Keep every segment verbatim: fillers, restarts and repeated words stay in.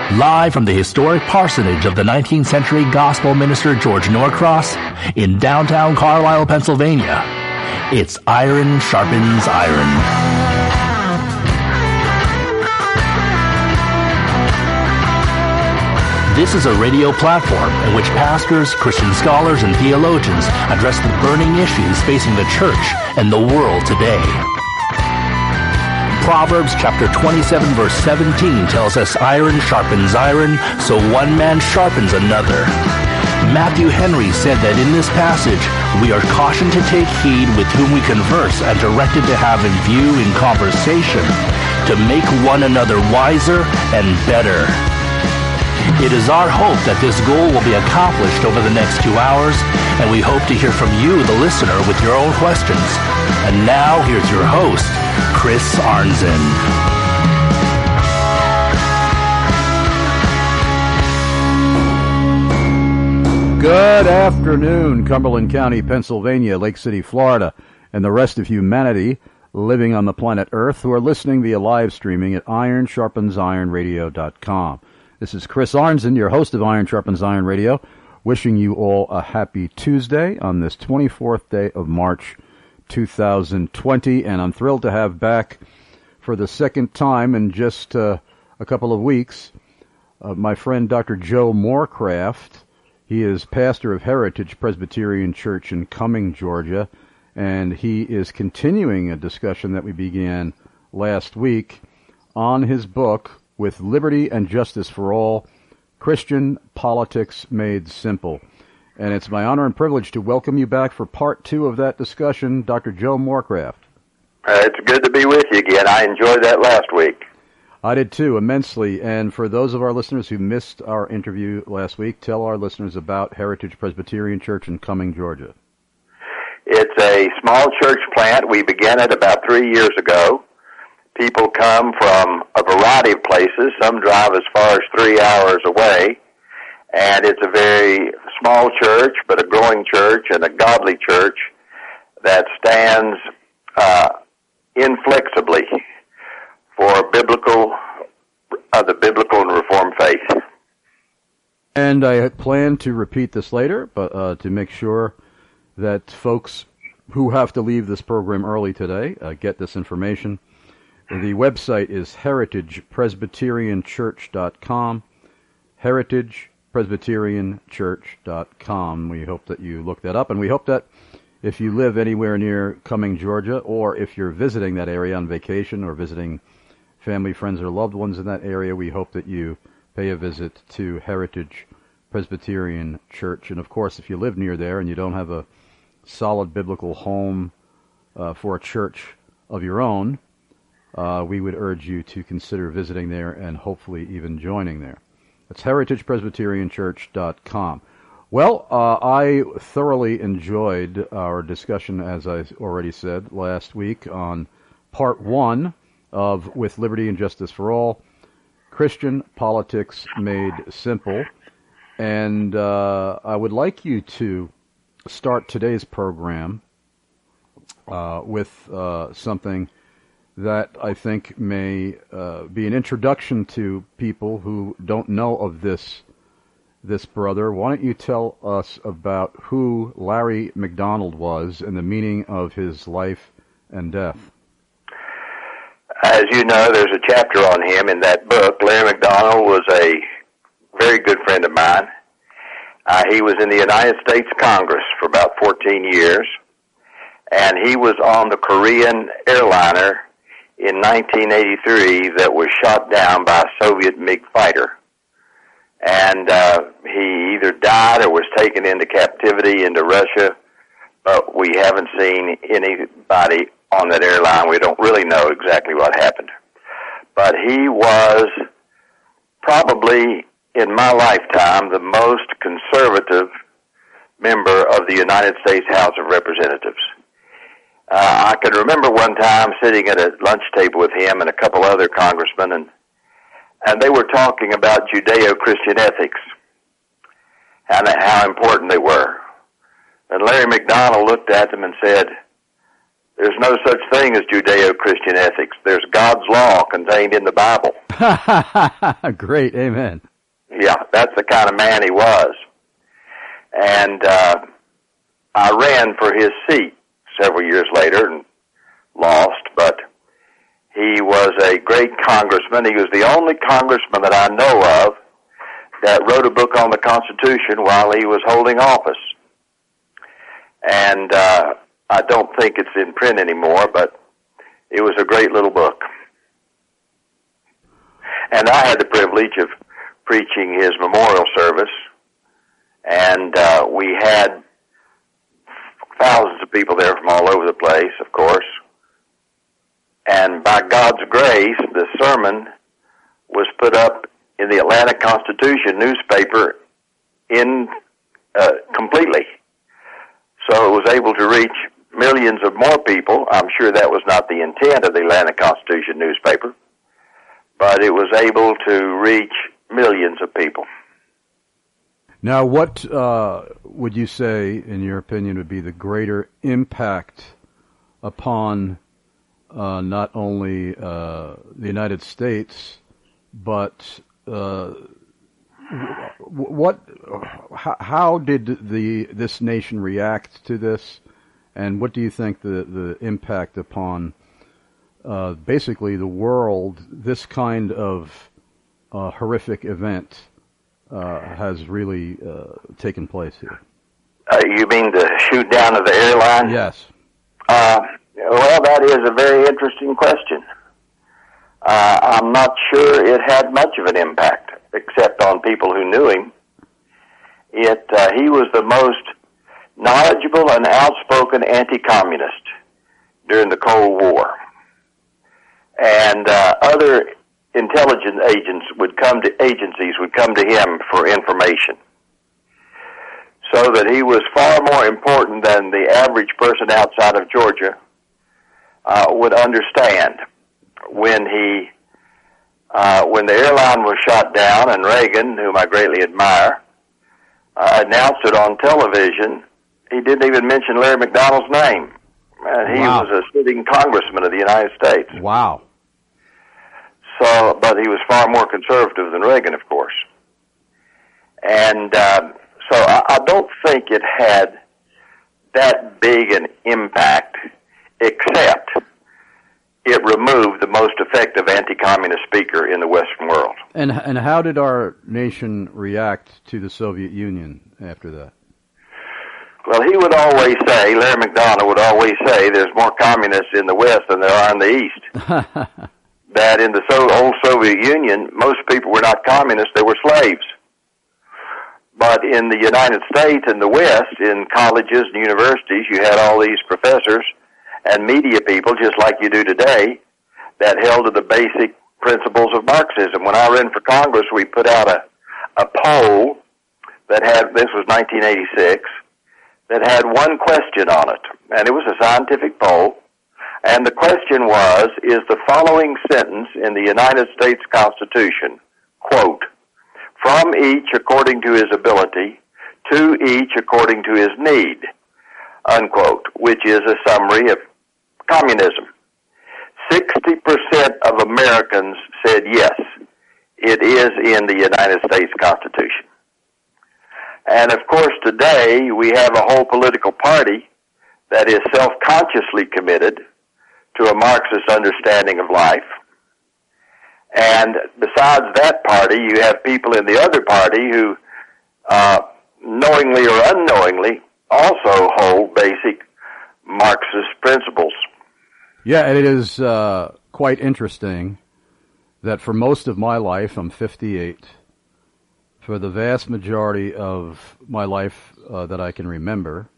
Live from the historic parsonage of the nineteenth century gospel minister George Norcross in downtown Carlisle, Pennsylvania, it's Iron Sharpens Iron. This is a radio platform in which pastors, Christian scholars, and theologians address the burning issues facing the church and the world today. Proverbs chapter twenty-seven verse seventeen tells us iron sharpens iron, so one man sharpens another. Matthew Henry said that in this passage, we are cautioned to take heed with whom we converse and directed to have in view in conversation to make one another wiser and better. It is our hope that this goal will be accomplished over the next two hours, and we hope to hear from you, the listener, with your own questions. And now, here's your host, Chris Arnzen. Good afternoon, Cumberland County, Pennsylvania, Lake City, Florida, and the rest of humanity living on the planet Earth who are listening via live streaming at iron sharpens iron radio dot com. This is Chris Arnzen, your host of Iron Sharpens Iron Radio, wishing you all a happy Tuesday on this twenty-fourth day of March, two thousand twenty, and I'm thrilled to have back for the second time in just uh, a couple of weeks uh, my friend Doctor Joe Morecraft. He is pastor of Heritage Presbyterian Church in Cumming, Georgia, and he is continuing a discussion that we began last week on his book, With Liberty and Justice for All, Christian Politics Made Simple. And it's my honor and privilege to welcome you back for part two of that discussion, Doctor Joe Morecraft. Uh, it's good to be with you again. I enjoyed that last week. I did too, immensely. And for those of our listeners who missed our interview last week, tell our listeners about Heritage Presbyterian Church in Cumming, Georgia. It's a small church plant. We began it about three years ago. People come from a variety of places. Some drive as far as three hours away. And it's a very small church, but a growing church and a godly church that stands uh, inflexibly for biblical, uh, the biblical and Reformed faith. And I plan to repeat this later, but uh, to make sure that folks who have to leave this program early today uh, get this information. The website is heritage presbyterian church dot com, heritage presbyterian church dot com. We hope that you look that up, and we hope that if you live anywhere near Cumming, Georgia, or if you're visiting that area on vacation or visiting family, friends, or loved ones in that area, we hope that you pay a visit to Heritage Presbyterian Church. And, of course, if you live near there and you don't have a solid biblical home uh, for a church of your own, Uh, we would urge you to consider visiting there and hopefully even joining there. That's heritage presbyterian church dot com. Well, uh, I thoroughly enjoyed our discussion, as I already said, last week on part one of With Liberty and Justice for All, Christian Politics Made Simple. And uh, I would like you to start today's program uh, with uh, something that I think may uh, be an introduction to people who don't know of this this brother. Why don't you tell us about who Larry McDonald was and the meaning of his life and death? As you know, there's a chapter on him in that book. Larry McDonald was a very good friend of mine. Uh, he was in the United States Congress for about fourteen years, and he was on the Korean airliner in nineteen eighty-three that was shot down by a Soviet MiG fighter. And uh, he either died or was taken into captivity into Russia, but we haven't seen anybody on that airline. We don't really know exactly what happened. But he was probably, in my lifetime, the most conservative member of the United States House of Representatives. Uh, I can remember one time sitting at a lunch table with him and a couple other congressmen, and and they were talking about Judeo-Christian ethics and how important they were. And Larry McDonald looked at them and said, There's no such thing as Judeo-Christian ethics. There's God's law contained in the Bible. Great, amen. Yeah, that's the kind of man he was. And uh, I ran for his seat several years later and lost, but he was a great congressman. He was the only congressman that I know of that wrote a book on the Constitution while he was holding office. And uh, I don't think it's in print anymore, but it was a great little book. And I had the privilege of preaching his memorial service, and uh, we had thousands of people there from all over the place, of course. And by God's grace, the sermon was put up in the Atlanta Constitution newspaper in uh, completely. So it was able to reach millions of more people. I'm sure that was not the intent of the Atlanta Constitution newspaper, but it was able to reach millions of people. Now, what uh, would you say, in your opinion, would be the greater impact upon uh, not only uh, the United States, but uh, what? How, how did the this nation react to this, and what do you think the the impact upon uh, basically the world this kind of uh, horrific event uh, has really uh, taken place here? Uh, you mean the shoot down of the airline? Yes. Uh, well, that is a very interesting question. Uh, I'm not sure it had much of an impact, except on people who knew him. It, uh, he was the most knowledgeable and outspoken anti-communist during the Cold War. And uh, other intelligence agents would come to, agencies would come to him for information. So that he was far more important than the average person outside of Georgia uh, would understand. When he, uh, when the airline was shot down, and Reagan, whom I greatly admire, uh, announced it on television, he didn't even mention Larry McDonald's name. And he Wow. was a sitting congressman of the United States. Wow. So, but he was far more conservative than Reagan, of course. And uh, so I, I don't think it had that big an impact, except it removed the most effective anti-communist speaker in the Western world. And and how did our nation react to the Soviet Union after that? Well, he would always say, Larry McDonald would always say, there's more communists in the West than there are in the East. That in the so- old Soviet Union, most people were not communists, they were slaves. But in the United States and the West, in colleges and universities, you had all these professors and media people, just like you do today, that held to the basic principles of Marxism. When I ran for Congress, we put out a, a poll that had, this was nineteen eighty-six, that had one question on it, and it was a scientific poll, and the question was, is the following sentence in the United States Constitution, quote, from each according to his ability, to each according to his need, unquote, which is a summary of communism. sixty percent of Americans said yes, it is in the United States Constitution. And of course today we have a whole political party that is self-consciously committed to a Marxist understanding of life. And besides that party, you have people in the other party who, uh, knowingly or unknowingly, also hold basic Marxist principles. Yeah, and it is uh, quite interesting that for most of my life, I'm fifty-eight, for the vast majority of my life uh, that I can remember,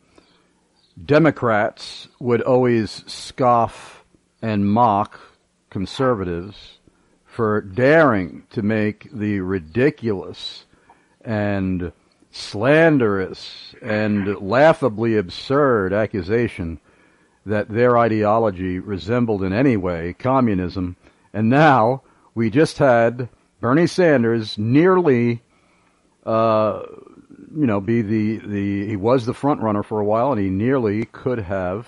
Democrats would always scoff and mock conservatives for daring to make the ridiculous and slanderous and laughably absurd accusation that their ideology resembled in any way communism. And now we just had Bernie Sanders nearly, uh, you know, be the, the, he was the front runner for a while, and he nearly could have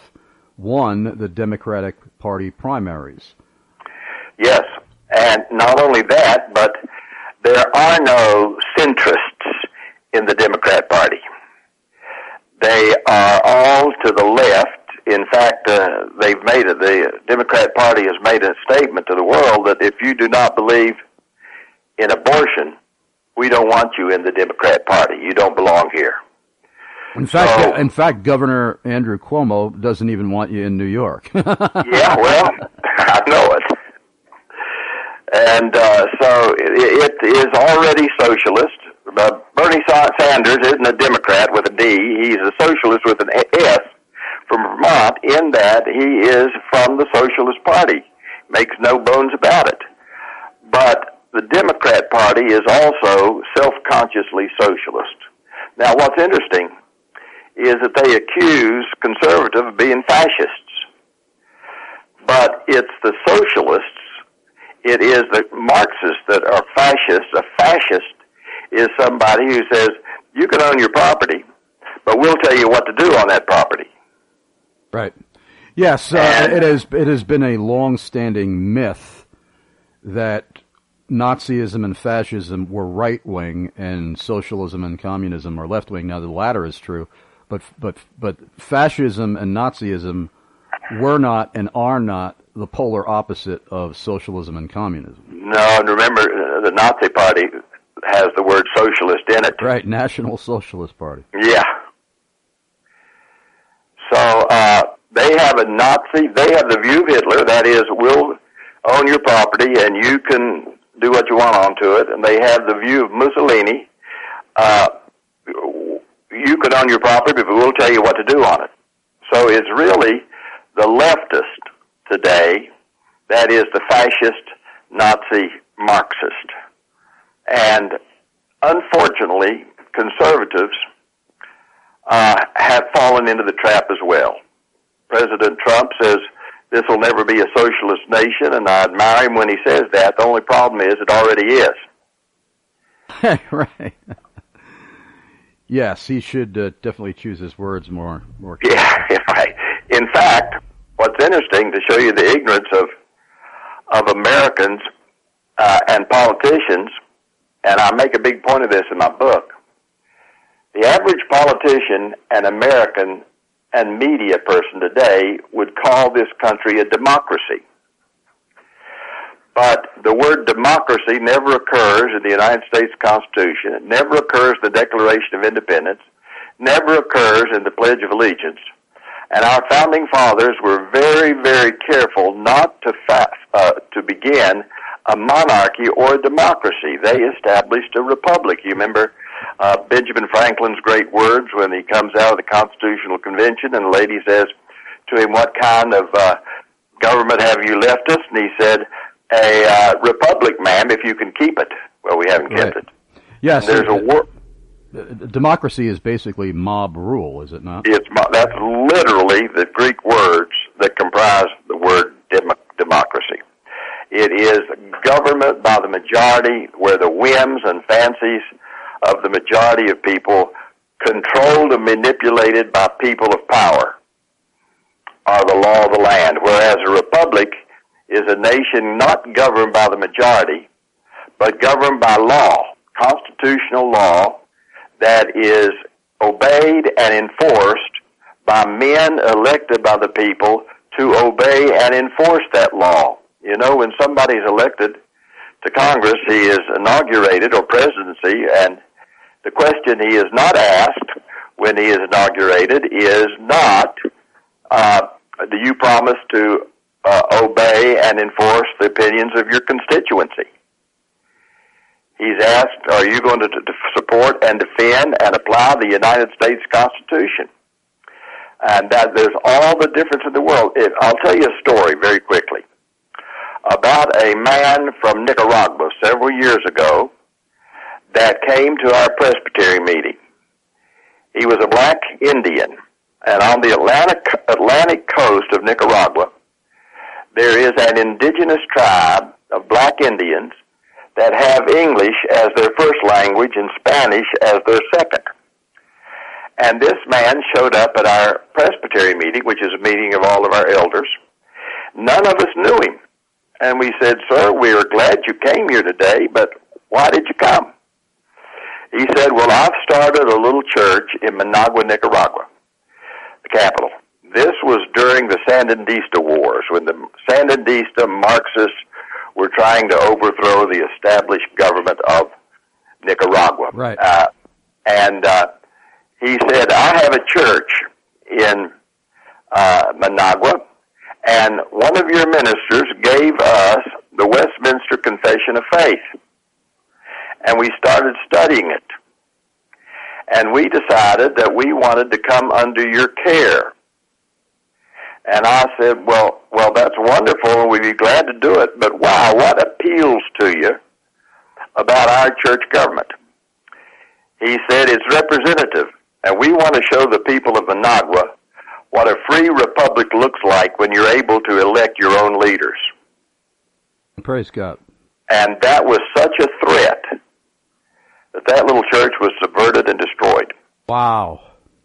won the Democratic Party primaries. Yes, and not only that, but there are no centrists in the Democrat Party. They are all to the left. In fact, uh, they've made it, the Democrat Party has made a statement to the world that if you do not believe in abortion, we don't want you in the Democrat Party. You don't belong here. In fact, so, in fact, Governor Andrew Cuomo doesn't even want you in New York. Yeah, well, I know it. And uh, so it, it is already socialist. Uh, Bernie Sanders isn't a Democrat with a D. He's a socialist with an S from Vermont, in that he is from the Socialist Party. Makes no bones about it. But the Democrat Party is also self-consciously socialist. Now, what's interesting is that they accuse conservatives of being fascists. But it's the socialists, it is the Marxists that are fascists. A fascist is somebody who says, you can own your property, but we'll tell you what to do on that property. Right. Yes, uh, it has it has been a long-standing myth that Nazism and fascism were right-wing and socialism and communism are left-wing. Now, the latter is true, but but but fascism and Nazism were not and are not the polar opposite of socialism and communism. No, and remember, uh, the Nazi Party has the word socialist in it. Right, National Socialist Party. Yeah. So uh, they have a Nazi, they have the view of Hitler, that is, we'll own your property and you can do what you want onto it. And they have the view of Mussolini, uh, you can own your property, but we'll tell you what to do on it. So it's really the leftist today that is the fascist, Nazi, Marxist. And unfortunately, conservatives uh, have fallen into the trap as well. President Trump says this will never be a socialist nation, and I admire him when he says that. The only problem is it already is. Right. Yes, he should uh, definitely choose his words more. more carefully. Yeah, right. In fact, what's interesting to show you the ignorance of of Americans uh, and politicians, and I make a big point of this in my book, the average politician and American and media person today would call this country a democracy. But the word democracy never occurs in the United States Constitution. It never occurs in the Declaration of Independence, never occurs in the Pledge of Allegiance. And our founding fathers were very, very careful not to fa- uh, to begin a monarchy or a democracy. They established a republic. You remember uh, Benjamin Franklin's great words when he comes out of the Constitutional Convention and the lady says to him, what kind of uh, government have you left us? And he said, a uh, republic, ma'am, if you can keep it. Well, we haven't kept right. it. Yes. And there's a war. Democracy is basically mob rule, is it not? It's that's literally the Greek words that comprise the word dem- democracy. It is government by the majority, where the whims and fancies of the majority of people, controlled and manipulated by people of power, are the law of the land. Whereas a republic is a nation not governed by the majority, but governed by law, constitutional law, that is obeyed and enforced by men elected by the people to obey and enforce that law. You know, when somebody's elected to Congress, he is inaugurated, or presidency, and the question he is not asked when he is inaugurated is not, uh, do you promise to uh, obey and enforce the opinions of your constituency? He's asked, are you going to, to support and defend and apply the United States Constitution? And that there's all the difference in the world. It, I'll tell you a story very quickly about a man from Nicaragua several years ago that came to our Presbytery meeting. He was a black Indian, and on the Atlantic, Atlantic coast of Nicaragua, there is an indigenous tribe of black Indians that have English as their first language and Spanish as their second. And this man showed up at our presbytery meeting, which is a meeting of all of our elders. None of us knew him. And we said, "Sir, we are glad you came here today, but why did you come?" He said, "Well, I've started a little church in Managua, Nicaragua, the capital. This was during the Sandinista Wars, when the Sandinista Marxists were trying to overthrow the established government of Nicaragua." Right. Uh, and uh, he said, "I have a church in uh, Managua, and one of your ministers gave us the Westminster Confession of Faith. And we started studying it. And we decided that we wanted to come under your care." And I said, well, well, that's wonderful, and we'd be glad to do it, but wow, what appeals to you about our church government? He said, "It's representative, and we want to show the people of Managua what a free republic looks like when you're able to elect your own leaders." Praise God. And that was such a threat that that little church was subverted and destroyed. Wow.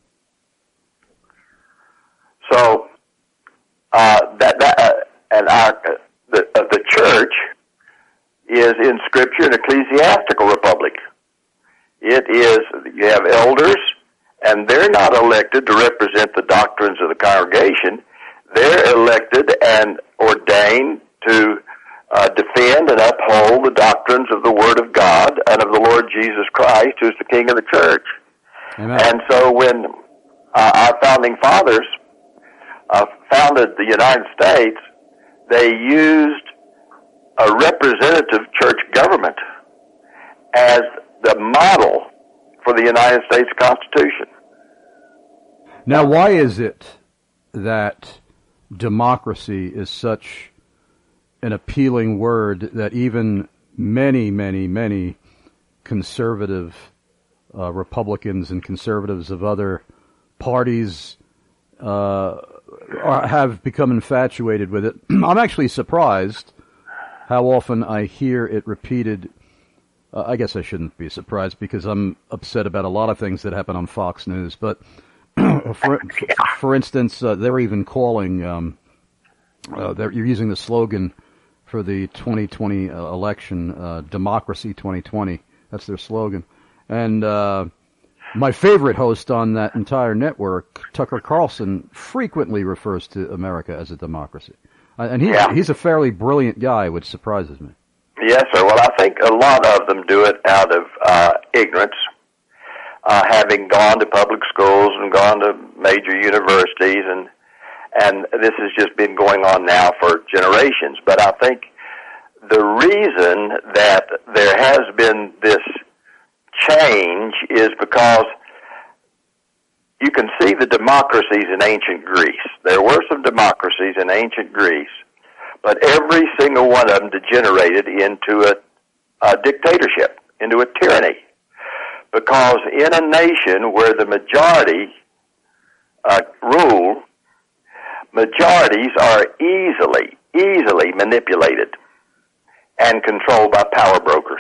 So, uh, that, that, uh, and our, uh, the, uh, the church is in Scripture an ecclesiastical republic. It is, you have elders, and they're not elected to represent the doctrines of the congregation. They're elected and ordained to uh, defend and uphold the doctrines of the Word of God and of the Lord Jesus Christ, who's the King of the church. Amen. And so when uh, our founding fathers uh, founded the United States, they used a representative church government as the model for the United States Constitution. Now, why is it that democracy is such an appealing word that even many, many, many conservative uh, Republicans and conservatives of other parties uh, are, have become infatuated with it? I'm actually surprised how often I hear it repeated. Uh, I guess I shouldn't be surprised because I'm upset about a lot of things that happen on Fox News. But for, for instance, uh, they're even calling, um, uh, they're, you're using the slogan for the twenty twenty uh, election, uh, Democracy twenty twenty. That's their slogan. And uh, my favorite host on that entire network, Tucker Carlson, frequently refers to America as a democracy. Uh, and he, yeah. he's a fairly brilliant guy, which surprises me. Yes, sir. Well, I think a lot of them do it out of uh, ignorance, uh, having gone to public schools and gone to major universities, and and this has just been going on now for generations. But I think the reason that there has been this change is because you can see the democracies in ancient Greece. There were some democracies in ancient Greece, but every single one of them degenerated into a, a dictatorship, into a tyranny. Because in a nation where the majority uh, rule, majorities are easily, easily manipulated and controlled by power brokers.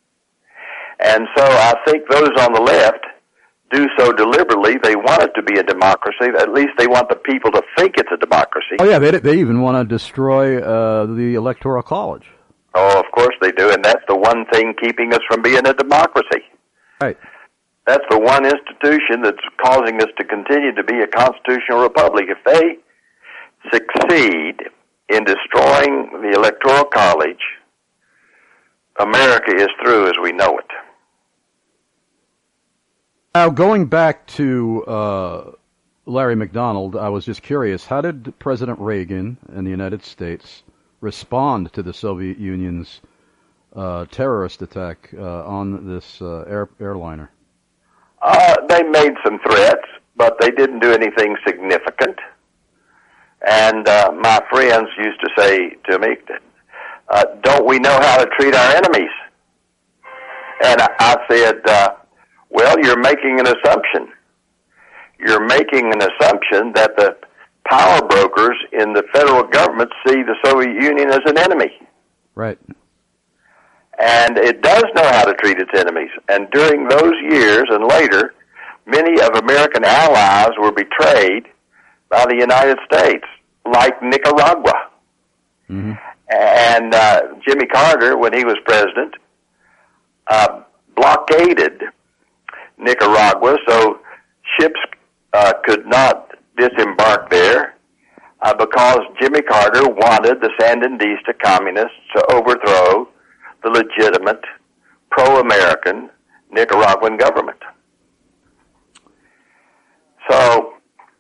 And so I think those on the left do so deliberately. They want it to be a democracy. At least they want the people to think it's a democracy. Oh, yeah, they, they even want to destroy uh, the Electoral College. Oh, of course they do, and that's the one thing keeping us from being a democracy. Right. That's the one institution that's causing us to continue to be a constitutional republic. If they succeed in destroying the Electoral College, America is through as we know it. Now, going back to uh, Larry McDonald, I was just curious, how did President Reagan and the United States respond to the Soviet Union's uh, terrorist attack uh, on this uh, air, airliner? Uh, they made some threats, but they didn't do anything significant. And uh, my friends used to say to me, uh, don't we know how to treat our enemies? And I, I said, uh, well, you're making an assumption. You're making an assumption that the power brokers in the federal government see the Soviet Union as an enemy. Right. And it does know how to treat its enemies. And during those years and later, many of American allies were betrayed by the United States, like Nicaragua. Mm-hmm. And uh, Jimmy Carter, when he was president, uh, blockaded Nicaragua, so ships uh, could not disembark there uh, because Jimmy Carter wanted the Sandinista communists to overthrow the legitimate pro-American Nicaraguan government. So,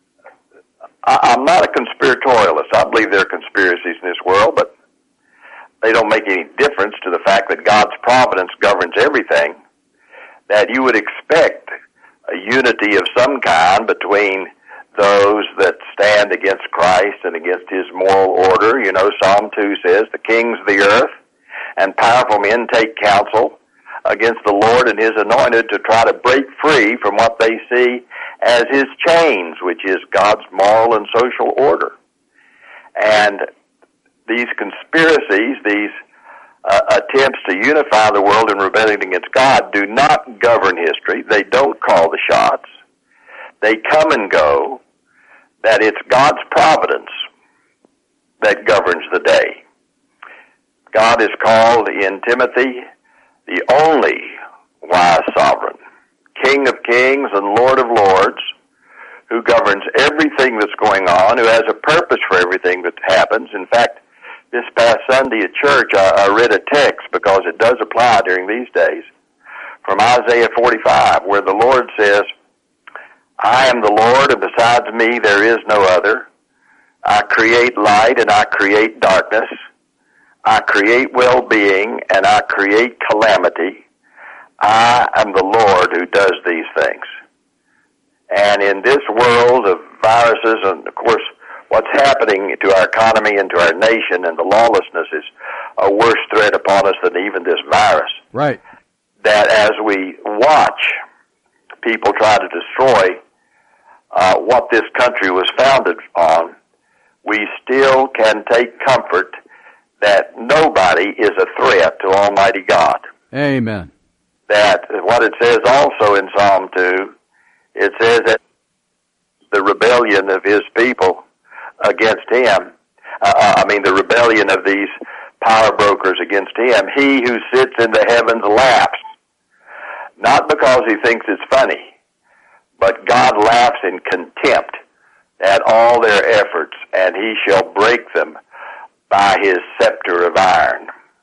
I, I'm not a conspiratorialist. I believe there are conspiracies in this world, but they don't make any difference to the fact that God's providence governs everything, that you would expect a unity of some kind between those that stand against Christ and against his moral order. You know, Psalm two says, the kings of the earth and powerful men take counsel against the Lord and his anointed to try to break free from what they see as his chains, which is God's moral and social order. And these conspiracies, these uh, attempts to unify the world in rebellion against God do not govern history. They don't call the shots. They come and go. That it's God's providence that governs the day. God is called in Timothy the only wise sovereign, King of kings and Lord of lords, who governs everything that's going on, who has a purpose for everything that happens. In fact, this past Sunday at church, I, I read a text, because it does apply during these days, from Isaiah forty-five, where the Lord says, I am the Lord, and besides me there is no other. I create light, and I create darkness. I create well-being, and I create calamity. I am the Lord who does these things. And in this world of viruses, and of course, what's happening to our economy and to our nation, and the lawlessness is a worse threat upon us than even this virus. Right. That as we watch people try to destroy uh, what this country was founded on, we still can take comfort that nobody is a threat to Almighty God. Amen. That what it says also in Psalm two, it says that the rebellion of his people against him, uh, I mean the rebellion of these power brokers against him, he who sits in the heavens laughs. Not because he thinks it's funny, but God laughs in contempt at all their efforts, and he shall break them by his scepter of iron.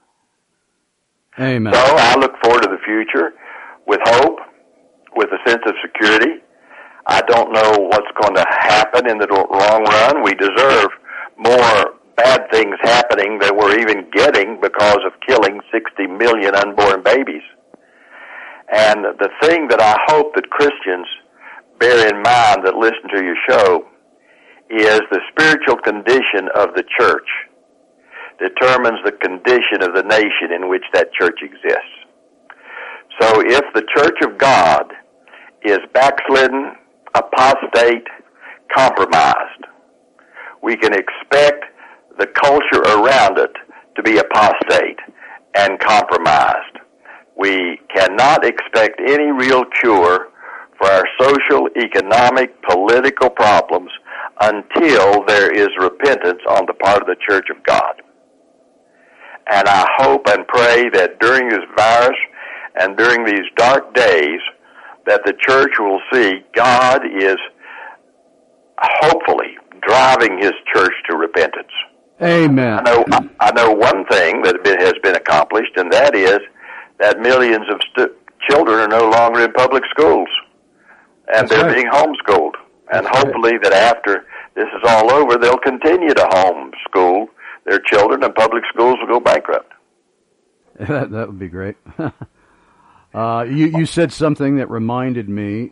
Amen. So I look forward to the future with hope, with a sense of security. I don't know what's going to happen in the long run. We deserve more bad things happening than we're even getting because of killing sixty million unborn babies. And the thing that I hope that Christians bear in mind that listen to your show is the spiritual condition of the church determines the condition of the nation in which that church exists. So if the church of God is backslidden, apostate, compromised, we can expect the culture around it to be apostate and compromised. We cannot expect any real cure for our social, economic, political problems until there is repentance on the part of the church of God. And I hope and pray that during this virus and during these dark days that the church will see God is hopefully driving his church to repentance. Amen. I know, I know one thing that has been accomplished, and that is that millions of stu- children are no longer in public schools, and That's they're right. being homeschooled. And That's hopefully right. that after this is all over, they'll continue to homeschool their children, and public schools will go bankrupt. That, that would be great. uh, you, you said something that reminded me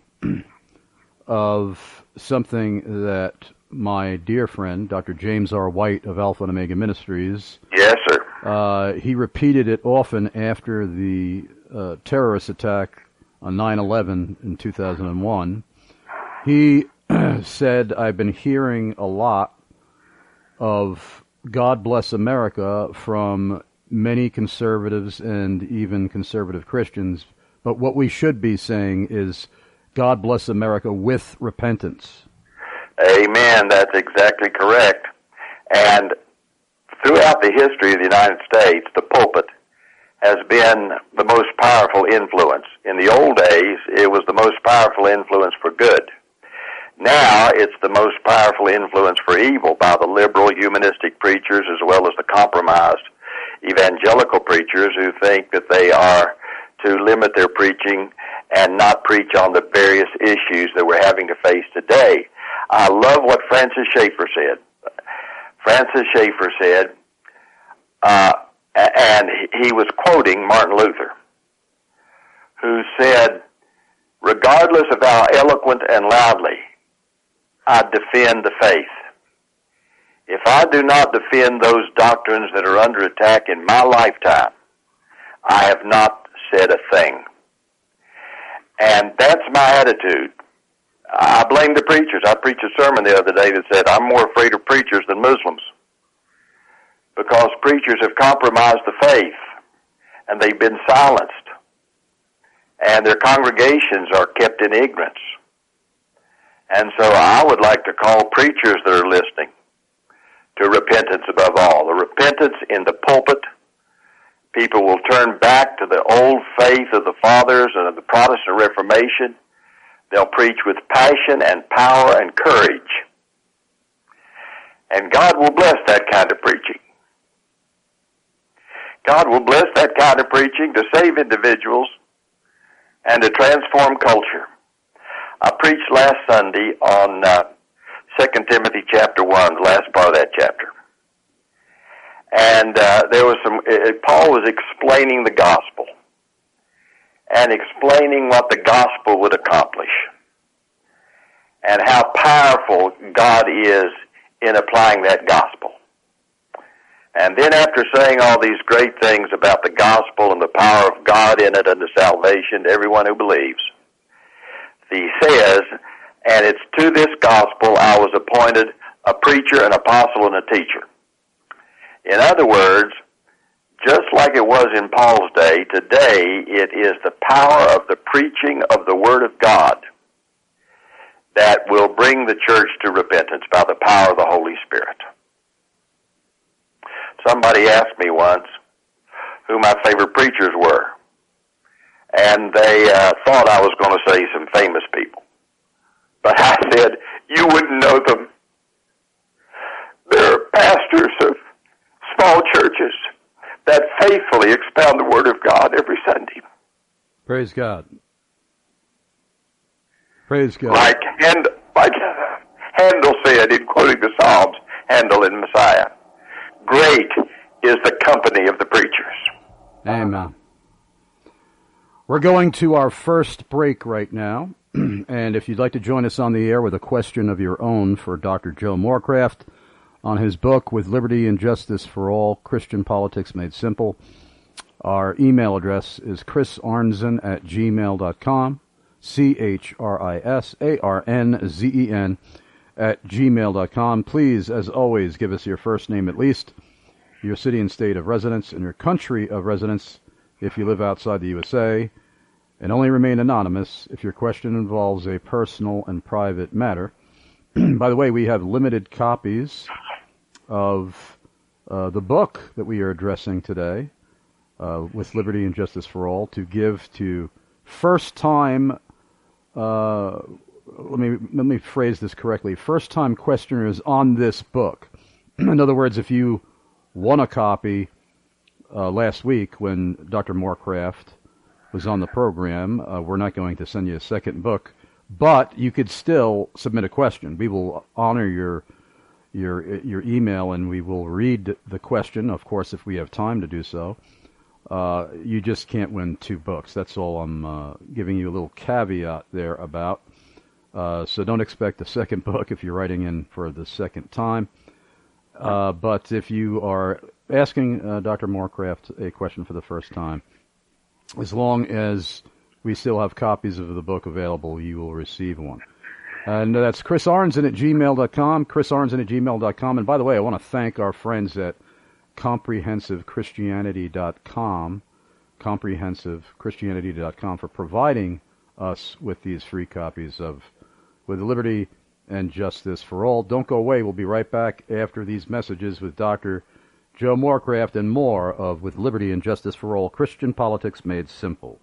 of something that my dear friend, Doctor James R. White of Alpha and Omega Ministries, Yes, sir. uh, he repeated it often after the uh, terrorist attack on nine eleven in two thousand one. He said, I've been hearing a lot of God bless America from many conservatives and even conservative Christians, but what we should be saying is God Bless America with Repentance. Amen. That's exactly correct. And throughout the history of the United States, the pulpit has been the most powerful influence. In the old days, it was the most powerful influence for good. Now, it's the most powerful influence for evil by the liberal humanistic preachers as well as the compromised evangelical preachers who think that they are to limit their preaching and not preach on the various issues that we're having to face today. I love what Francis Schaeffer said. Francis Schaeffer said, uh, and he was quoting Martin Luther, who said, regardless of how eloquent and loudly I defend the faith, if I do not defend those doctrines that are under attack in my lifetime, I have not said a thing. And that's my attitude. I blame the preachers. I preached a sermon the other day that said, I'm more afraid of preachers than Muslims, because preachers have compromised the faith, and they've been silenced, and their congregations are kept in ignorance. And so I would like to call preachers that are listening to repentance above all. The repentance in the pulpit. People will turn back to the old faith of the fathers and of the Protestant Reformation. They'll preach with passion and power and courage. And God will bless that kind of preaching. God will bless that kind of preaching to save individuals and to transform culture. I preached last Sunday on uh, Second Timothy chapter one, the last part of that chapter. And uh, there was some, uh, Paul was explaining the gospel and explaining what the gospel would accomplish and how powerful God is in applying that gospel. And then after saying all these great things about the gospel and the power of God in it unto salvation to everyone who believes, he says, and it's to this gospel I was appointed a preacher, an apostle, and a teacher. In other words, just like it was in Paul's day, today it is the power of the preaching of the Word of God that will bring the church to repentance by the power of the Holy Spirit. Somebody asked me once who my favorite preachers were, and they uh, thought I was going to say some famous people. But I said, you wouldn't know them. They're pastors of small churches that faithfully expound the Word of God every Sunday. Praise God. Praise God. Like, Hand, like Handel said in quoting the Psalms, Handel and Messiah, great is the company of the preachers. Amen. We're going to our first break right now, and if you'd like to join us on the air with a question of your own for Doctor Joe Morecraft on his book, With Liberty and Justice for All, Christian Politics Made Simple, our email address is chris arnzen at gmail dot com, C H R I S A R N Z E N at gmail dot com. Please, as always, give us your first name at least, your city and state of residence, and your country of residence if you live outside the U S A, and only remain anonymous if your question involves a personal and private matter. By the way, we have limited copies of uh, the book that we are addressing today, uh, With Liberty and Justice for All, to give to first-time, uh, let me let me phrase this correctly, first-time questioners on this book. In other words, if you won a copy uh, last week when Doctor Morecraft was on the program, uh, we're not going to send you a second book, but you could still submit a question. We will honor your your your email, and we will read the question, of course, if we have time to do so. Uh, you just can't win two books. That's all I'm uh, giving you a little caveat there about. Uh, so don't expect a second book if you're writing in for the second time. Uh, but if you are asking uh, Doctor Morecraft a question for the first time, as long as we still have copies of the book available, you will receive one. And that's Chris Arnzen at gmail dot com, Chris Arnzen at gmail dot com. And by the way, I want to thank our friends at comprehensive christianity dot com, comprehensive christianity dot com, for providing us with these free copies of With Liberty and Justice for All. Don't go away. We'll be right back after these messages with Doctor Joe Morecraft and more of With Liberty and Justice for All, Christian Politics Made Simple.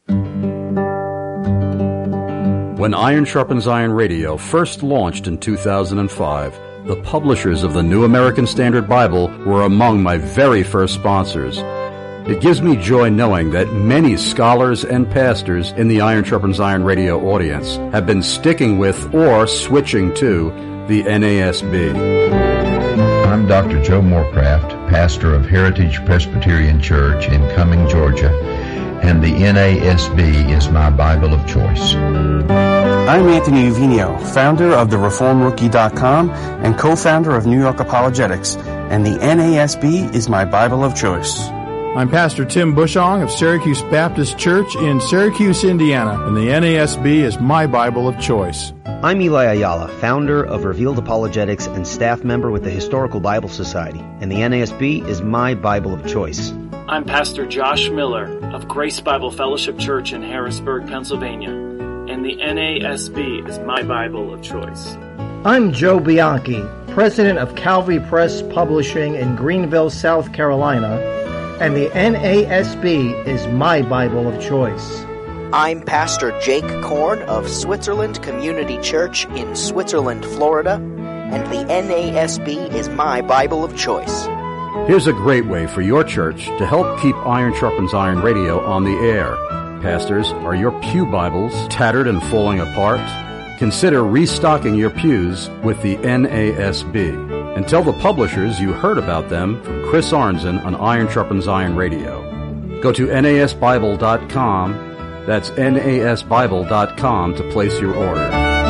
When Iron Sharpens Iron Radio first launched in two thousand five, the publishers of the New American Standard Bible were among my very first sponsors. It gives me joy knowing that many scholars and pastors in the Iron Sharpens Iron Radio audience have been sticking with or switching to the N A S B. I'm Doctor Joe Morecraft, pastor of Heritage Presbyterian Church in Cumming, Georgia, and the N A S B is my Bible of choice. I'm Anthony Uvino, founder of the Reform Rookie dot com and co-founder of New York Apologetics, and the N A S B is my Bible of choice. I'm Pastor Tim Bushong of Syracuse Baptist Church in Syracuse, Indiana, and the N A S B is my Bible of choice. I'm Eli Ayala, founder of Revealed Apologetics and staff member with the Historical Bible Society, and the N A S B is my Bible of choice. I'm Pastor Josh Miller of Grace Bible Fellowship Church in Harrisburg, Pennsylvania, and the N A S B is my Bible of choice. I'm Joe Bianchi, president of Calvary Press Publishing in Greenville, South Carolina, and the N A S B is my Bible of choice. I'm Pastor Jake Korn of Switzerland Community Church in Switzerland, Florida, and the N A S B is my Bible of choice. Here's a great way for your church to help keep Iron Sharpens Iron Radio on the air. Pastors, are your pew Bibles tattered and falling apart? Consider restocking your pews with the N A S B. And tell the publishers you heard about them from Chris Arnzen on Iron Sharpens Iron Radio. Go to N A S Bible dot com, that's N A S Bible dot com, to place your order.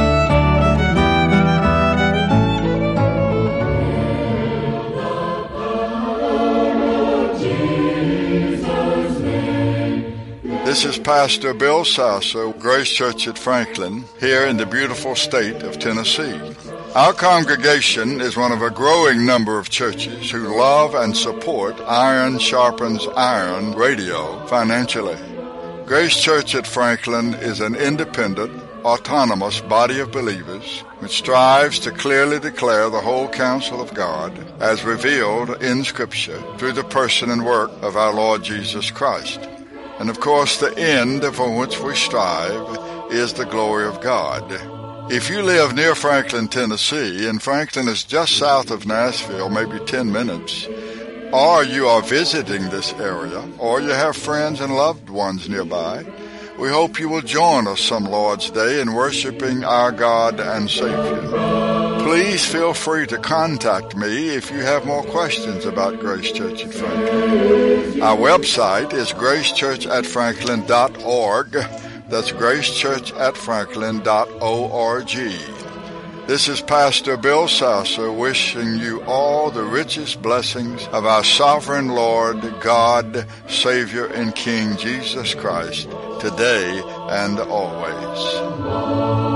This is Pastor Bill Sasser, Grace Church at Franklin, here in the beautiful state of Tennessee. Our congregation is one of a growing number of churches who love and support Iron Sharpens Iron Radio financially. Grace Church at Franklin is an independent, autonomous body of believers which strives to clearly declare the whole counsel of God as revealed in Scripture through the person and work of our Lord Jesus Christ. And of course, the end for which we strive is the glory of God. If you live near Franklin, Tennessee, and Franklin is just south of Nashville, maybe ten minutes, or you are visiting this area, or you have friends and loved ones nearby, we hope you will join us some Lord's Day in worshiping our God and Savior. Please feel free to contact me if you have more questions about Grace Church at Franklin. Our website is grace church at franklin dot org. That's grace church at franklin dot org. This is Pastor Bill Sasser wishing you all the richest blessings of our sovereign Lord, God, Savior, and King Jesus Christ, today and always.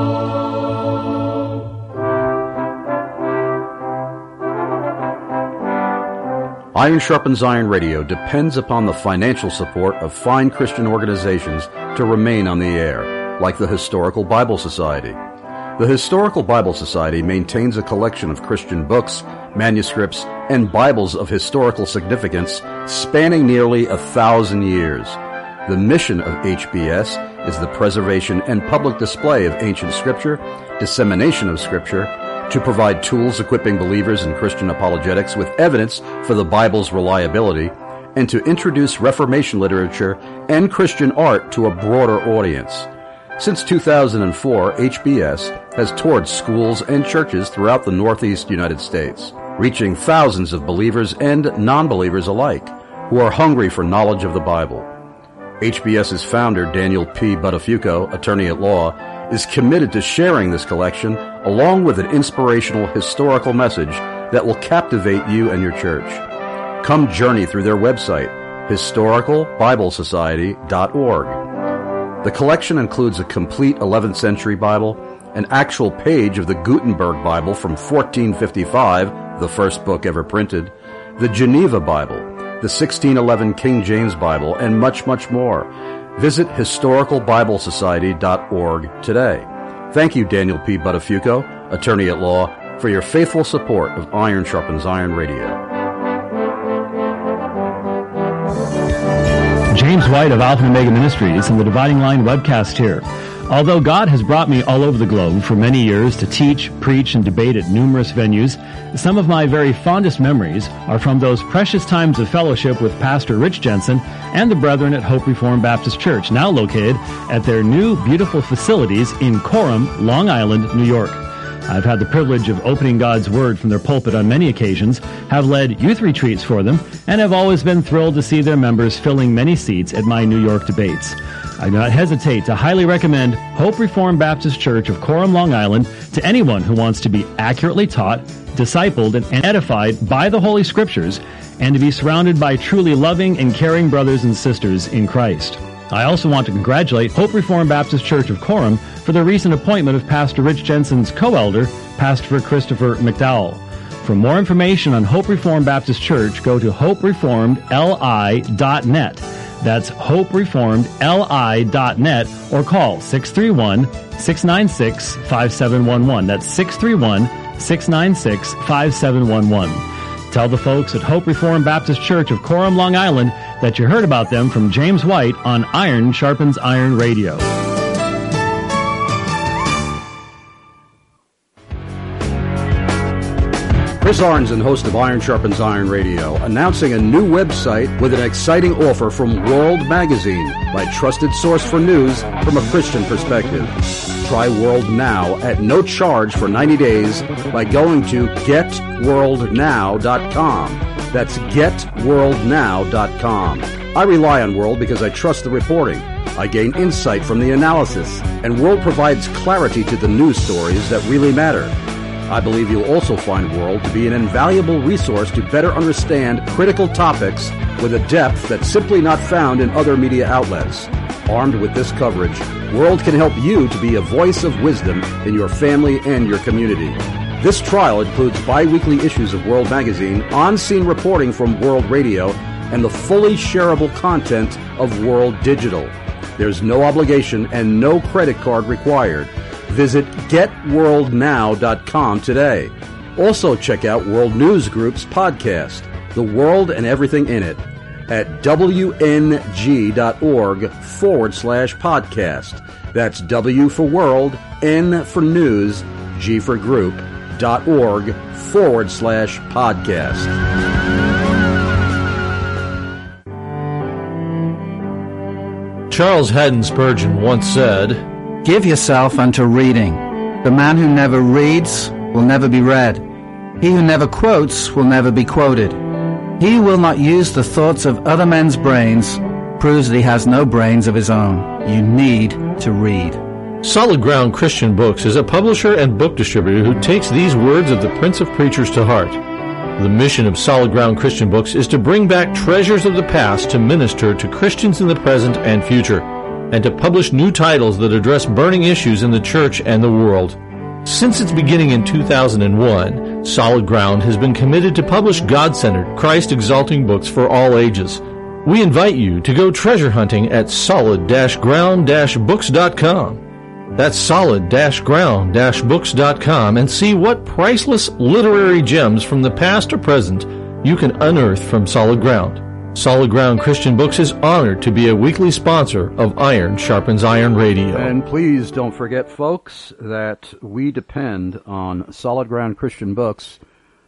Iron Sharpens Iron Radio depends upon the financial support of fine Christian organizations to remain on the air, like the Historical Bible Society. The Historical Bible Society maintains a collection of Christian books, manuscripts, and Bibles of historical significance spanning nearly a thousand years. The mission of H B S is the preservation and public display of ancient Scripture, dissemination of Scripture, to provide tools equipping believers in Christian apologetics with evidence for the Bible's reliability, and to introduce Reformation literature and Christian art to a broader audience. Since two thousand four, H B S has toured schools and churches throughout the Northeast United States, reaching thousands of believers and non-believers alike who are hungry for knowledge of the Bible. HBS's founder, Daniel P. Buttafuoco, attorney at law, is committed to sharing this collection along with an inspirational historical message that will captivate you and your church. Come journey through their website, historical bible society dot org. The collection includes a complete eleventh century Bible, an actual page of the Gutenberg Bible from fourteen fifty-five, the first book ever printed, the Geneva Bible, the sixteen eleven King James Bible, and much, much more. Visit historical bible society dot org today. Thank you, Daniel P. Buttafuoco, attorney at law, for your faithful support of Iron Sharpens Iron Radio. James White of Alpha and Omega Ministries and the Dividing Line webcast here. Although God has brought me all over the globe for many years to teach, preach, and debate at numerous venues, some of my very fondest memories are from those precious times of fellowship with Pastor Rich Jensen and the brethren at Hope Reformed Baptist Church, now located at their new beautiful facilities in Coram, Long Island, New York. I've had the privilege of opening God's Word from their pulpit on many occasions, have led youth retreats for them, and have always been thrilled to see their members filling many seats at my New York debates. I do not hesitate to highly recommend Hope Reformed Baptist Church of Coram, Long Island to anyone who wants to be accurately taught, discipled, and edified by the Holy Scriptures, and to be surrounded by truly loving and caring brothers and sisters in Christ. I also want to congratulate Hope Reformed Baptist Church of Coram for the recent appointment of Pastor Rich Jensen's co-elder, Pastor Christopher McDowell. For more information on Hope Reformed Baptist Church, go to hope reformed li dot net. That's hope reformed li dot net, or call six three one, six nine six, five seven one one. That's six three one, six nine six, five seven one one. Tell the folks at Hope Reformed Baptist Church of Coram, Long Island, that you heard about them from James White on Iron Sharpens Iron Radio. Chris Arnzen, host of Iron Sharpens Iron Radio, announcing a new website with an exciting offer from World Magazine, my trusted source for news from a Christian perspective. Try World now at no charge for ninety days by going to get world now dot com. That's get world now dot com. I rely on World because I trust the reporting. I gain insight from the analysis, and World provides clarity to the news stories that really matter. I believe you'll also find World to be an invaluable resource to better understand critical topics with a depth that's simply not found in other media outlets. Armed with this coverage, World can help you to be a voice of wisdom in your family and your community. This trial includes bi-weekly issues of World Magazine, on-scene reporting from World Radio, and the fully shareable content of World Digital. There's no obligation and no credit card required. Visit get world now dot com today. Also check out World News Group's podcast, The World and Everything in It, at W N G dot org forward slash podcast. That's W for World, N for News, G for Group, dot org forward slash podcast. Charles Haddon Spurgeon once said, "Give yourself unto reading. The man who never reads will never be read. He who never quotes will never be quoted. He who will not use the thoughts of other men's brains proves that he has no brains of his own. You need to read." Solid Ground Christian Books is a publisher and book distributor who takes these words of the Prince of Preachers to heart. The mission of Solid Ground Christian Books is to bring back treasures of the past to minister to Christians in the present and future, and to publish new titles that address burning issues in the church and the world. Since its beginning in two thousand one, Solid Ground has been committed to publish God-centered, Christ-exalting books for all ages. We invite you to go treasure hunting at solid ground books dot com. That's solid ground books dot com, and see what priceless literary gems from the past or present you can unearth from Solid Ground. Solid Ground Christian Books is honored to be a weekly sponsor of Iron Sharpens Iron Radio. And please don't forget, folks, that we depend on Solid Ground Christian Books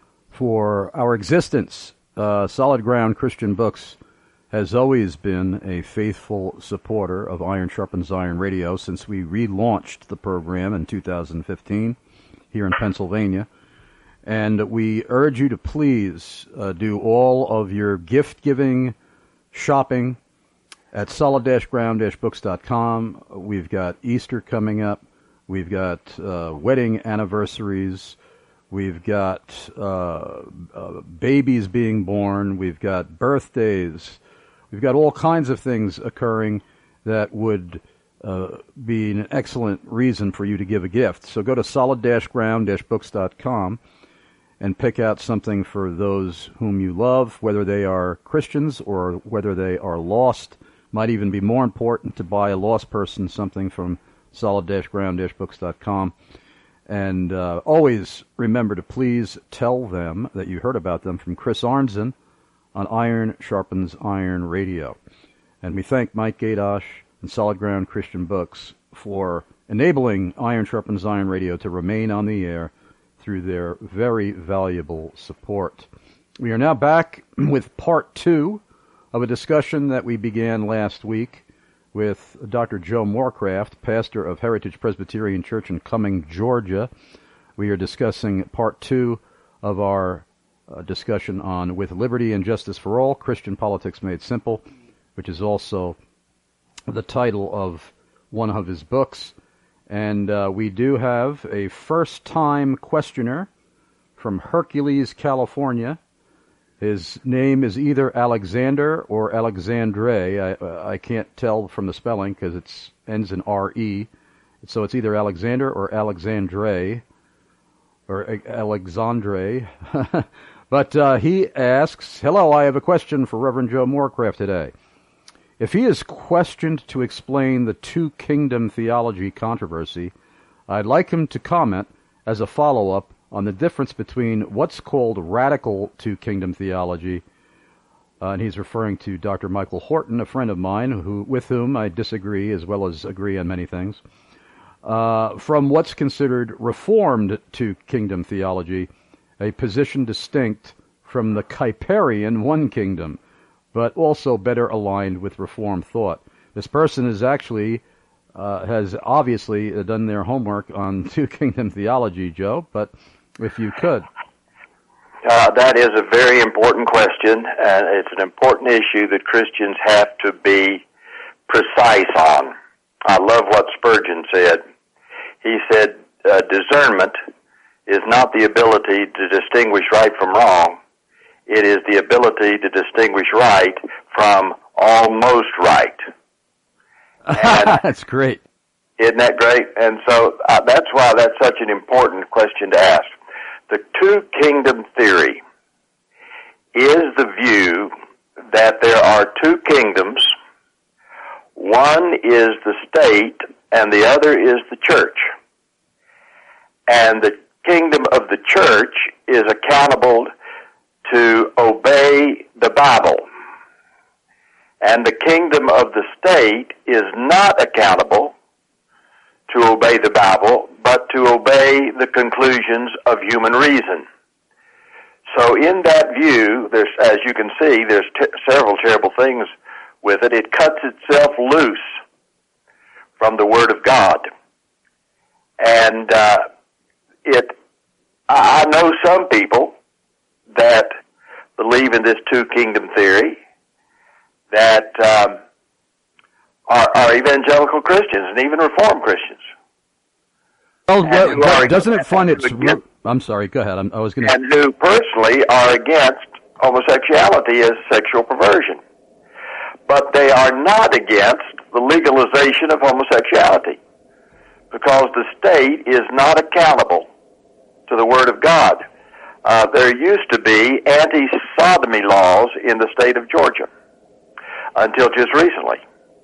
for our existence. Uh, Solid Ground Christian Books has always been a faithful supporter of Iron Sharpens Iron Radio since we relaunched the program in two thousand fifteen here in Pennsylvania. And we urge you to please uh, do all of your gift-giving shopping at solid ground books dot com. We've got Easter coming up. We've got uh, wedding anniversaries. We've got uh, uh, babies being born. We've got birthdays. We've got all kinds of things occurring that would uh, be an excellent reason for you to give a gift. So go to solid ground books dot com. and pick out something for those whom you love, whether they are Christians or whether they are lost Might even be more important to buy a lost person something from solid dash ground dash books dot com. And uh, always remember to please tell them that you heard about them from Chris Arnzen on Iron Sharpens Iron Radio. And we thank Mike Gadosh and Solid Ground Christian Books for enabling Iron Sharpens Iron Radio to remain on the air through their very valuable support. We are now back with part two of a discussion that we began last week with Doctor Joe Morecraft, pastor of Heritage Presbyterian Church in Cumming, Georgia. We are discussing part two of our uh, discussion on With Liberty and Justice for All, Christian Politics Made Simple, which is also the title of one of his books. And uh, we do have a first-time questioner from Hercules, California. His name is either Alexander or Alexandre. I, I can't tell from the spelling because it ends in R E. So it's either Alexander or Alexandre or Alexandre. But uh, he asks, hello, I have a question for Reverend Joe Morecraft today. If he is questioned to explain the two-kingdom theology controversy, I'd like him to comment as a follow-up on the difference between what's called radical two-kingdom theology, uh, and he's referring to Doctor Michael Horton, a friend of mine, who with whom I disagree as well as agree on many things, uh, from what's considered reformed two-kingdom theology, a position distinct from the Kuyperian one-kingdom, but also better aligned with Reformed thought. This person is actually uh, has obviously done their homework on two-kingdom theology, Joe, but if you could. Uh, that is a very important question, and it's an important issue that Christians have to be precise on. I love what Spurgeon said. He said, uh, discernment is not the ability to distinguish right from wrong. It is the ability to distinguish right from almost right. And that's great. Isn't that great? And so uh, that's why that's such an important question to ask. The two-kingdom theory is the view that there are two kingdoms. One is the state and the other is the church. And the kingdom of the church is accountable to obey the Bible. And the kingdom of the state is not accountable to obey the Bible, but to obey the conclusions of human reason. So in that view, there's, as you can see, there's t- several terrible things with it. It cuts itself loose from the Word of God. And uh, it, I know some people that believe in this two-kingdom theory that um, are, are evangelical Christians and even Reformed Christians. Well, well doesn't it find it's... Against, I'm sorry, go ahead. I'm, I was going to... And who personally are against homosexuality as sexual perversion. But they are not against the legalization of homosexuality because the state is not accountable to the Word of God. Uh, there used to be anti-sodomy laws in the state of Georgia until just recently.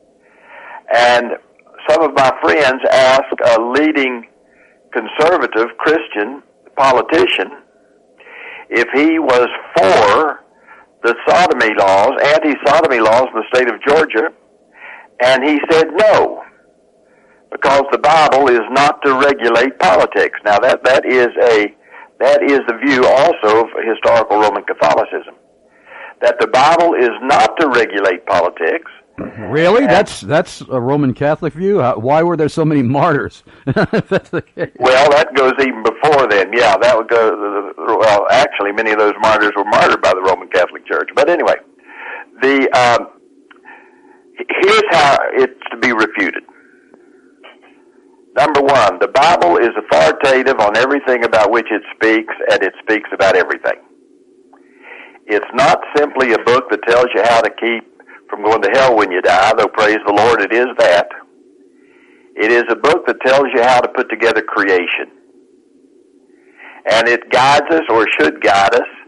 And some of my friends asked a leading conservative Christian politician if he was for the sodomy laws, anti-sodomy laws in the state of Georgia, and he said no, because the Bible is not to regulate politics. Now that, that is a, that is the view also of historical Roman Catholicism, that the Bible is not to regulate politics. Really? And that's that's a Roman Catholic view? Why were there so many martyrs? If that's the case. Well, that goes even before then. Yeah, that would go, well, actually, many of those martyrs were martyred by the Roman Catholic Church. But anyway, the um, here's how it's to be refuted. Number one, the Bible is authoritative on everything about which it speaks, and it speaks about everything. It's not simply a book that tells you how to keep from going to hell when you die, though praise the Lord, it is that. It is a book that tells you how to put together creation. And it guides us, or should guide us,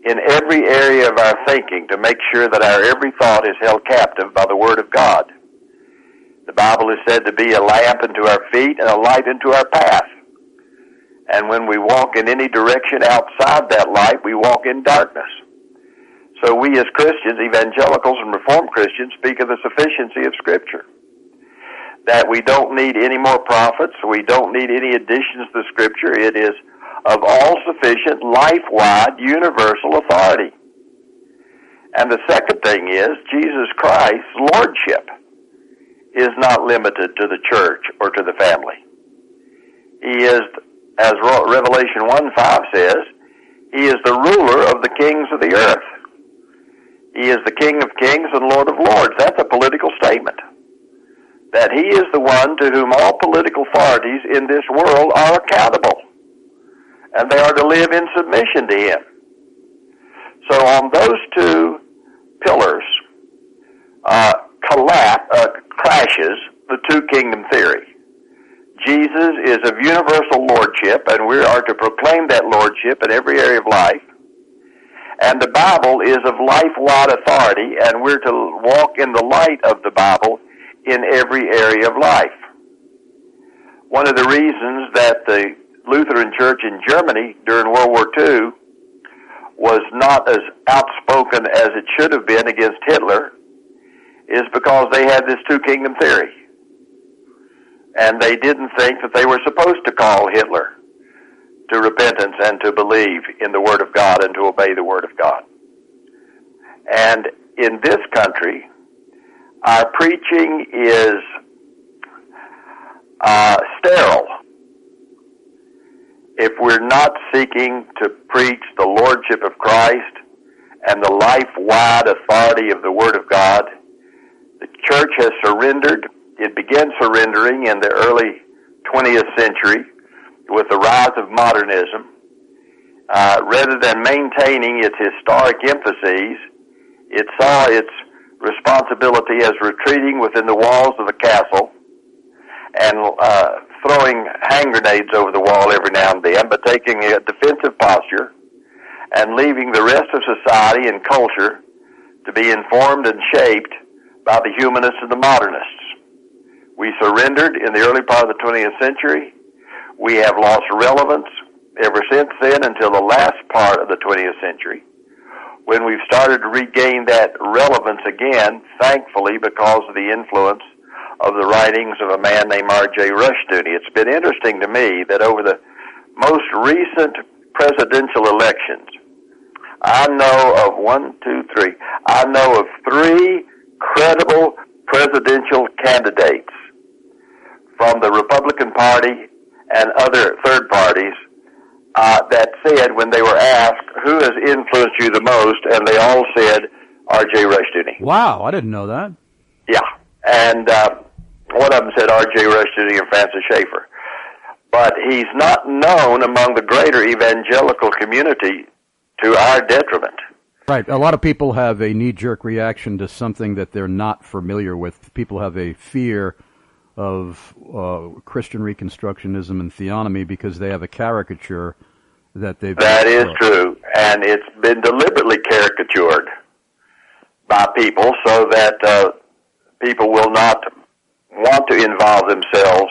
in every area of our thinking to make sure that our every thought is held captive by the Word of God. The Bible is said to be a lamp unto our feet and a light unto our path. And when we walk in any direction outside that light, we walk in darkness. So we as Christians, evangelicals and Reformed Christians, speak of the sufficiency of Scripture. That we don't need any more prophets, we don't need any additions to the Scripture. It is of all sufficient, life-wide, universal authority. And the second thing is, Jesus Christ's lordship is not limited to the church or to the family. He is, as Revelation one five says, He is the ruler of the kings of the earth. He is the King of kings and Lord of lords. That's a political statement. That He is the one to whom all political authorities in this world are accountable. And they are to live in submission to Him. So on those two pillars uh, collapse, uh, crashes the two-kingdom theory. Jesus is of universal lordship, and we are to proclaim that lordship in every area of life. And the Bible is of life-wide authority, and we're to walk in the light of the Bible in every area of life. One of the reasons that the Lutheran Church in Germany during World War Two was not as outspoken as it should have been against Hitler is because they had this two-kingdom theory. And they didn't think that they were supposed to call Hitler to repentance and to believe in the Word of God and to obey the Word of God. And in this country, our preaching is uh, sterile if we're not seeking to preach the Lordship of Christ and the life-wide authority of the Word of God. The church has surrendered. It began surrendering in the early twentieth century with the rise of modernism. Uh, rather than maintaining its historic emphases, it saw its responsibility as retreating within the walls of the castle and uh, throwing hand grenades over the wall every now and then, but taking a defensive posture and leaving the rest of society and culture to be informed and shaped by the humanists and the modernists. We surrendered in the early part of the twentieth century. We have lost relevance ever since then until the last part of the twentieth century, when we've started to regain that relevance again, thankfully, because of the influence of the writings of a man named R J Rushdoony. It's been interesting to me that over the most recent presidential elections, I know of one, two, three, I know of three credible presidential candidates from the Republican Party and other third parties uh, that said, when they were asked, who has influenced you the most, and they all said R J Rushdoony. Wow, I didn't know that. Yeah, and uh, one of them said R J Rushdoony and Francis Schaeffer. But he's not known among the greater evangelical community to our detriment. Right. A lot of people have a knee-jerk reaction to something that they're not familiar with. People have a fear of uh, Christian Reconstructionism and theonomy because they have a caricature that they've... That is true, and it's been deliberately caricatured by people so that uh, people will not want to involve themselves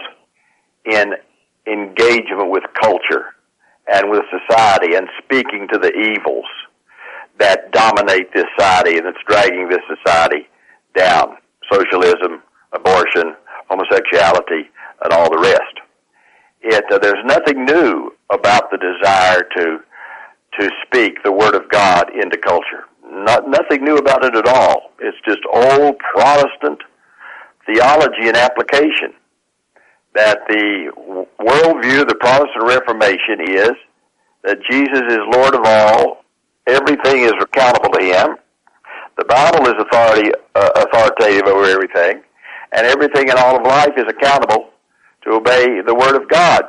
in engagement with culture and with society and speaking to the evils that dominate this society and that's dragging this society down. Socialism, abortion, homosexuality, and all the rest. It, uh, there's nothing new about the desire to to speak the Word of God into culture. Not, nothing new about it at all. It's just old Protestant theology and application. That the worldview of the Protestant Reformation is that Jesus is Lord of all, everything is accountable to Him, the Bible is authority, uh, authoritative over everything, and everything in all of life is accountable to obey the Word of God.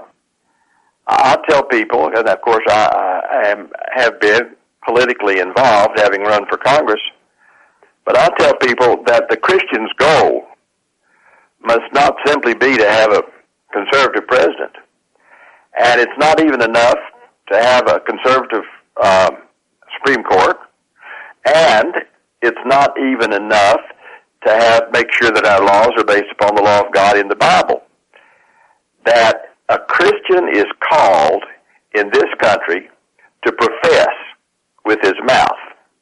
I tell people, and of course I, I am, have been politically involved, having run for Congress, but I tell people that the Christian's goal must not simply be to have a conservative president. And it's not even enough to have a conservative um, Supreme Court, and it's not even enough to have make sure that our laws are based upon the law of God in the Bible. That a Christian is called in this country to profess with his mouth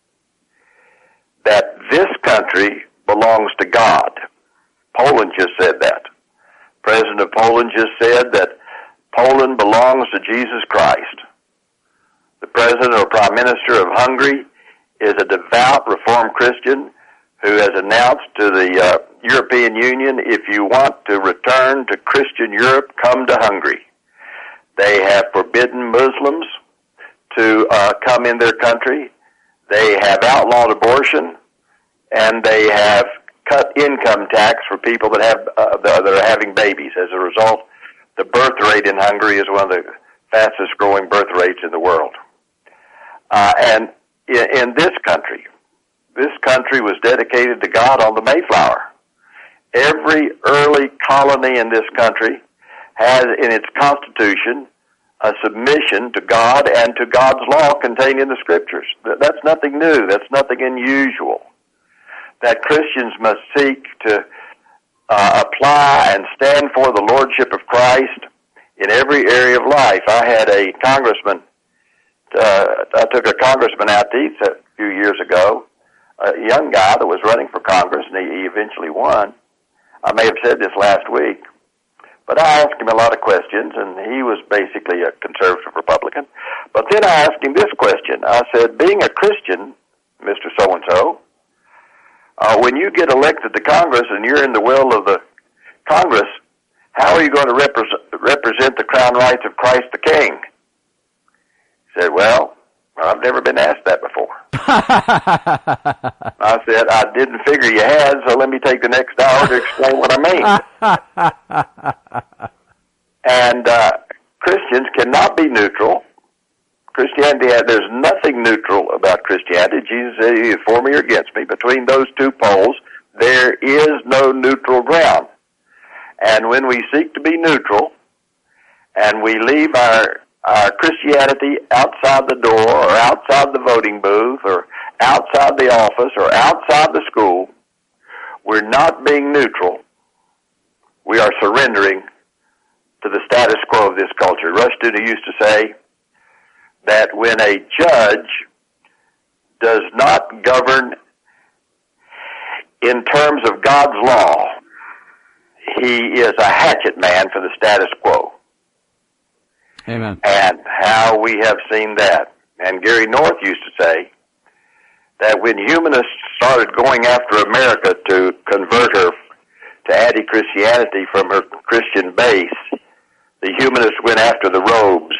that this country belongs to God. Poland just said that. President of Poland just said that Poland belongs to Jesus Christ. The President or Prime Minister of Hungary is a devout Reformed Christian who has announced to the uh, European Union, if you want to return to Christian Europe, come to Hungary. They have forbidden Muslims to uh, come in their country. They have outlawed abortion, and they have cut income tax for people that have uh, that are having babies. As a result, the birth rate in Hungary is one of the fastest growing birth rates in the world. Uh, and in, in this country, this country was dedicated to God on the Mayflower. Every early colony in this country has in its constitution a submission to God and to God's law contained in the Scriptures. That's nothing new. That's nothing unusual. That Christians must seek to uh, apply and stand for the Lordship of Christ in every area of life. I had a congressman, uh, I took a congressman out to eat a few years ago, a young guy that was running for Congress, and he, he eventually won. I may have said this last week, but I asked him a lot of questions, and he was basically a conservative Republican. But then I asked him this question. I said, being a Christian, Mister So-and-so, uh, when you get elected to Congress and you're in the will of the Congress, how are you going to represent, represent the crown rights of Christ the King? He said, well, I've never been asked that before. I said, I didn't figure you had, so let me take the next hour to explain what I mean. And uh, Christians cannot be neutral. Christianity, there's nothing neutral about Christianity. Jesus said, either for me or against me. Between those two poles, there is no neutral ground. And when we seek to be neutral, and we leave our our Christianity outside the door, or outside the voting booth, or outside the office, or outside the school, we're not being neutral. We are surrendering to the status quo of this culture. Rushdoony used to say that when a judge does not govern in terms of God's law, he is a hatchet man for the status quo. Amen. And how we have seen that. And Gary North used to say that when humanists started going after America to convert her to anti-Christianity from her Christian base, the humanists went after the robes.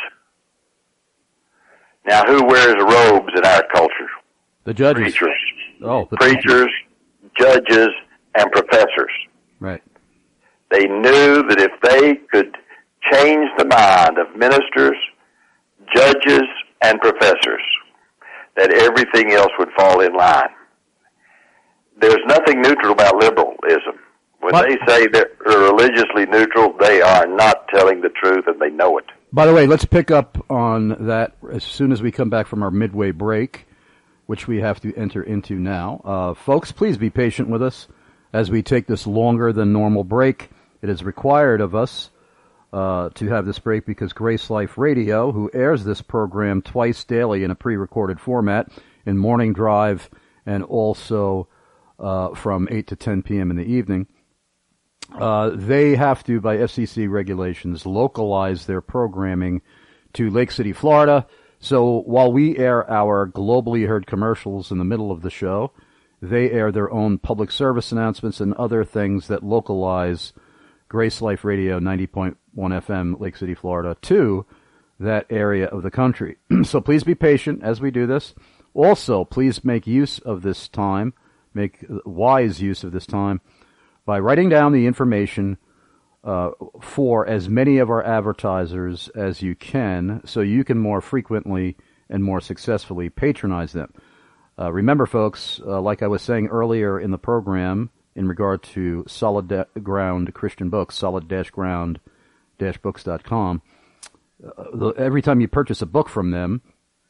Now, who wears robes in our culture? The judges. Preachers. Oh, the Preachers, judges, and professors. Right. They knew that if they could change the mind of ministers, judges, and professors, that everything else would fall in line. There's nothing neutral about liberalism. When what? they say they're religiously neutral, they are not telling the truth, and they know it. By the way, let's pick up on that as soon as we come back from our midway break, which we have to enter into now. Uh, folks, please be patient with us as we take this longer than normal break. It is required of us Uh, to have this break because Grace Life Radio, who airs this program twice daily in a pre-recorded format in morning drive and also uh, from eight to ten p.m. in the evening, uh, they have to, by F C C regulations, localize their programming to Lake City, Florida. So while we air our globally heard commercials in the middle of the show, they air their own public service announcements and other things that localize Grace Life Radio ninety point one F M, Lake City, Florida, to that area of the country. So please be patient as we do this. Also, please make use of this time, make wise use of this time, by writing down the information uh, for as many of our advertisers as you can, so you can more frequently and more successfully patronize them. Uh, remember, folks, uh, like I was saying earlier in the program, in regard to Solid Ground Christian Books, solid ground books dot com. Uh, every time you purchase a book from them,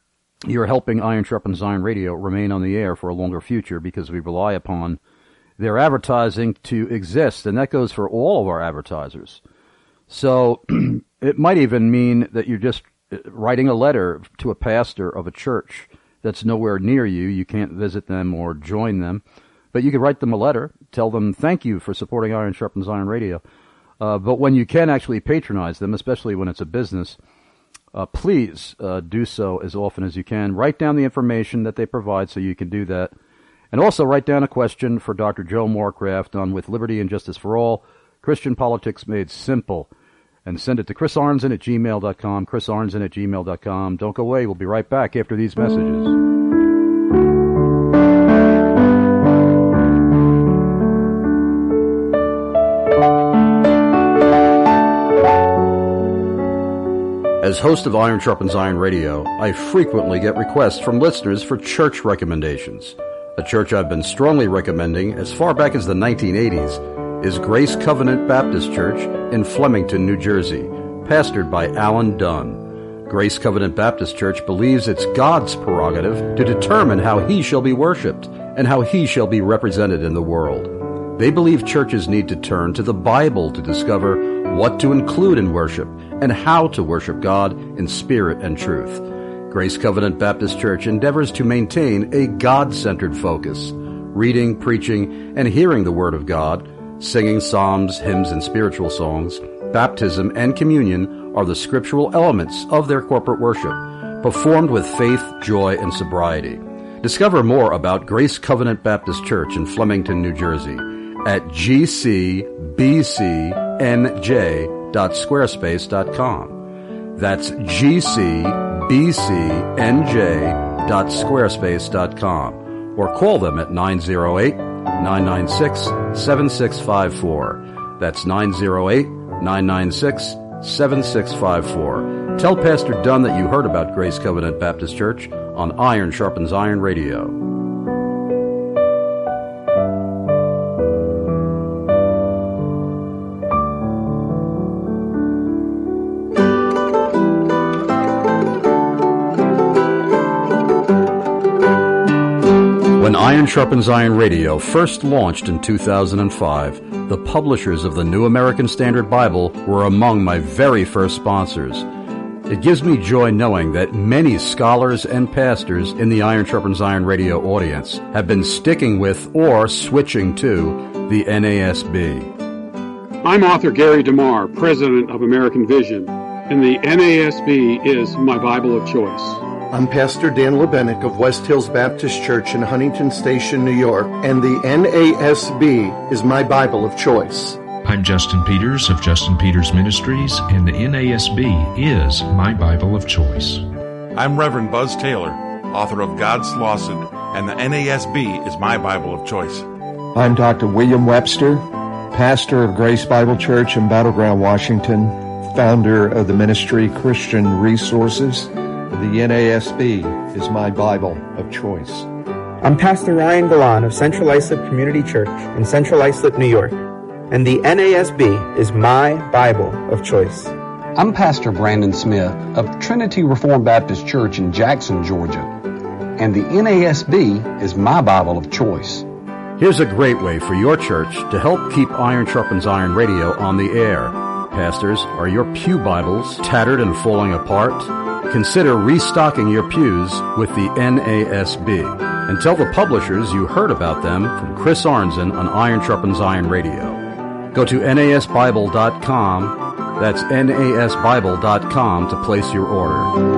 you're helping Iron Sharpens Iron Radio remain on the air for a longer future, because we rely upon their advertising to exist, and that goes for all of our advertisers. So it might even mean that you're just writing a letter to a pastor of a church that's nowhere near you. You can't visit them or join them, but you could write them a letter, tell them thank you for supporting Iron Sharpens Iron Radio. Uh, but when you can actually patronize them, especially when it's a business, uh, please uh, do so as often as you can. Write down the information that they provide so you can do that. And also write down a question for Doctor Joe Morecraft on With Liberty and Justice for All, Christian Politics Made Simple. And send it to Chris Arnzen at gmail dot com, Chris Arnzen at gmail dot com. Don't go away. We'll be right back after these messages. As host of Iron Sharpens Iron Radio, I frequently get requests from listeners for church recommendations. A church I've been strongly recommending as far back as the nineteen eighties is Grace Covenant Baptist Church in Flemington, New Jersey, pastored by Alan Dunn. Grace Covenant Baptist Church believes it's God's prerogative to determine how He shall be worshipped and how He shall be represented in the world. They believe churches need to turn to the Bible to discover what to include in worship and how to worship God in spirit and truth. Grace Covenant Baptist Church endeavors to maintain a God-centered focus, reading, preaching, and hearing the Word of God, singing psalms, hymns, and spiritual songs. Baptism and communion are the scriptural elements of their corporate worship, performed with faith, joy, and sobriety. Discover more about Grace Covenant Baptist Church in Flemington, New Jersey at g c b c n j dot squarespace dot com. That's g c b c n j dot squarespace dot com, or call them at nine oh eight, nine nine six, seven six five four. That's nine oh eight, nine nine six, seven six five four. Tell Pastor Dunn that you heard about Grace Covenant Baptist Church on Iron Sharpens Iron Radio. When Iron Sharpens Iron Radio first launched in two thousand five, the publishers of the New American Standard Bible were among my very first sponsors. It gives me joy knowing that many scholars and pastors in the Iron Sharpens Iron Radio audience have been sticking with or switching to the N A S B. I'm author Gary DeMar, president of American Vision, and the N A S B is my Bible of choice. I'm Pastor Dan Lebenick of West Hills Baptist Church in Huntington Station, New York, and the N A S B is my Bible of choice. I'm Justin Peters of Justin Peters Ministries, and the N A S B is my Bible of choice. I'm Reverend Buzz Taylor, author of God's Lawsuit, and the N A S B is my Bible of choice. I'm Doctor William Webster, pastor of Grace Bible Church in Battleground, Washington, founder of the ministry Christian Resources. The N A S B is my Bible of choice. I'm Pastor Ryan Galan of Central Islip Community Church in Central Islip, New York, and the N A S B is my Bible of choice. I'm Pastor Brandon Smith of Trinity Reformed Baptist Church in Jackson, Georgia, and the N A S B is my Bible of choice. Here's a great way for your church to help keep Iron Sharpens Iron Radio on the air. Pastors, are your pew Bibles tattered and falling apart? Consider restocking your pews with the N A S B. And tell the publishers you heard about them from Chris Arnzen on Iron Sharpens Iron Radio. Go to N A S Bible dot com. That's N A S Bible dot com to place your order.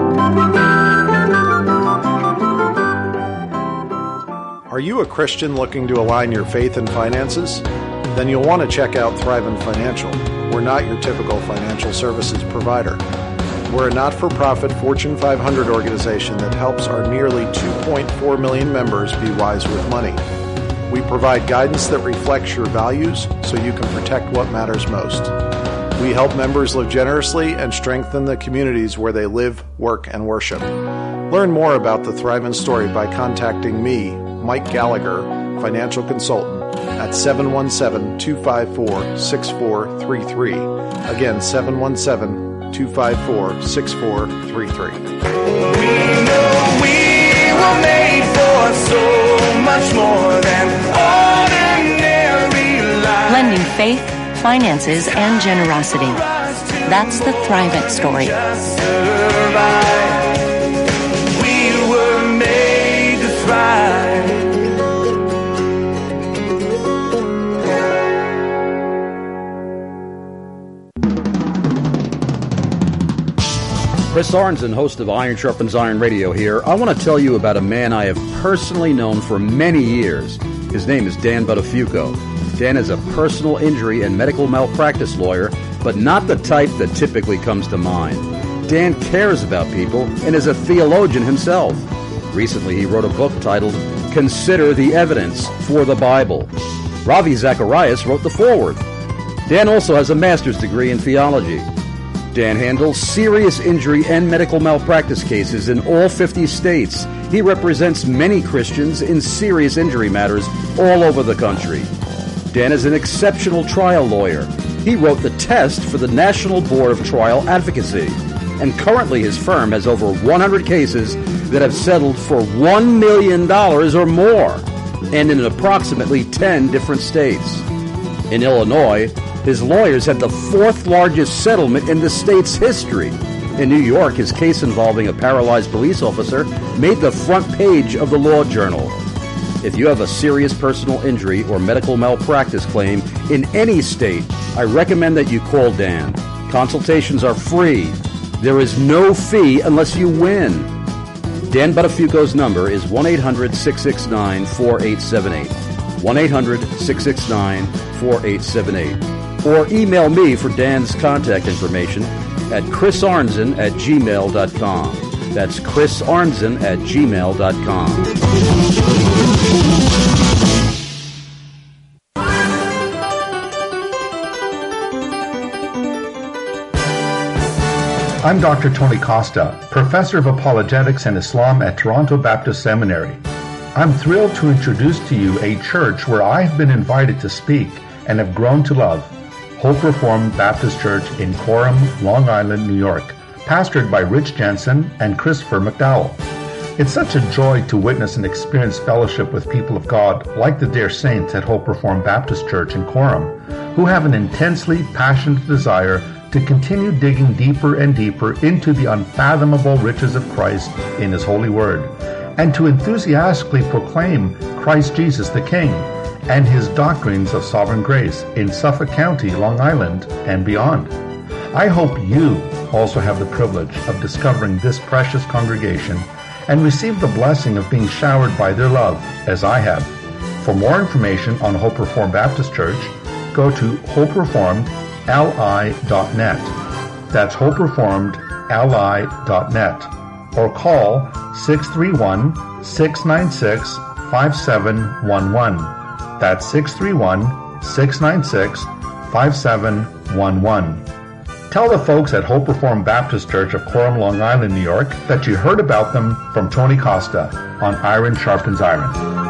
Are you a Christian looking to align your faith and finances? Then you'll want to check out Thrivent Financial. We're not your typical financial services provider. We're a not-for-profit Fortune five hundred organization that helps our nearly two point four million members be wise with money. We provide guidance that reflects your values so you can protect what matters most. We help members live generously and strengthen the communities where they live, work, and worship. Learn more about the Thrivent story by contacting me, Mike Gallagher, financial consultant, at seven one seven, two five four, six four three three. Again, seven one seven, two five four, six four three three. We know we were made for so much more than ordinary life. Blending faith, finances, and generosity. That's the Thrivent story. We were made to thrive. Chris Arnzen, host of Iron Sharpens Iron Radio here. I want to tell you about a man I have personally known for many years. His name is Dan Buttafuoco. Dan is a personal injury and medical malpractice lawyer, but not the type that typically comes to mind. Dan cares about people and is a theologian himself. Recently, he wrote a book titled Consider the Evidence for the Bible. Ravi Zacharias wrote the foreword. Dan also has a master's degree in theology. Dan handles serious injury and medical malpractice cases in all fifty states. He represents many Christians in serious injury matters all over the country. Dan is an exceptional trial lawyer. He wrote the test for the National Board of Trial Advocacy. And currently his firm has over one hundred cases that have settled for one million dollars or more, and in approximately ten different states. In Illinois, his lawyers had the fourth largest settlement in the state's history. In New York, his case involving a paralyzed police officer made the front page of the Law Journal. If you have a serious personal injury or medical malpractice claim in any state, I recommend that you call Dan. Consultations are free. There is no fee unless you win. Dan Buttafuoco's number is one eight hundred six six nine four eight seven eight. one eight hundred six six nine four eight seven eight. Or email me for Dan's contact information at chrisarnzen at gmail dot com. That's chrisarnzen at gmail dot com. I'm Doctor Tony Costa, Professor of Apologetics and Islam at Toronto Baptist Seminary. I'm thrilled to introduce to you a church where I have been invited to speak and have grown to love, Hope Reformed Baptist Church in Coram, Long Island, New York, pastored by Rich Jensen and Christopher McDowell. It's such a joy to witness and experience fellowship with people of God like the dear saints at Hope Reformed Baptist Church in Coram, who have an intensely passionate desire to continue digging deeper and deeper into the unfathomable riches of Christ in His holy word, and to enthusiastically proclaim Christ Jesus the King and His doctrines of sovereign grace in Suffolk County, Long Island, and beyond. I hope you also have the privilege of discovering this precious congregation and receive the blessing of being showered by their love, as I have. For more information on Hope Reformed Baptist Church, go to hope reformed l i dot net. That's hope reformed l i dot net. Or call six three one, six nine six, five seven one one. That's six three one, six nine six, five seven one one. Tell the folks at Hope Reformed Baptist Church of Coram, Long Island, New York, that you heard about them from Tony Costa on Iron Sharpens Iron.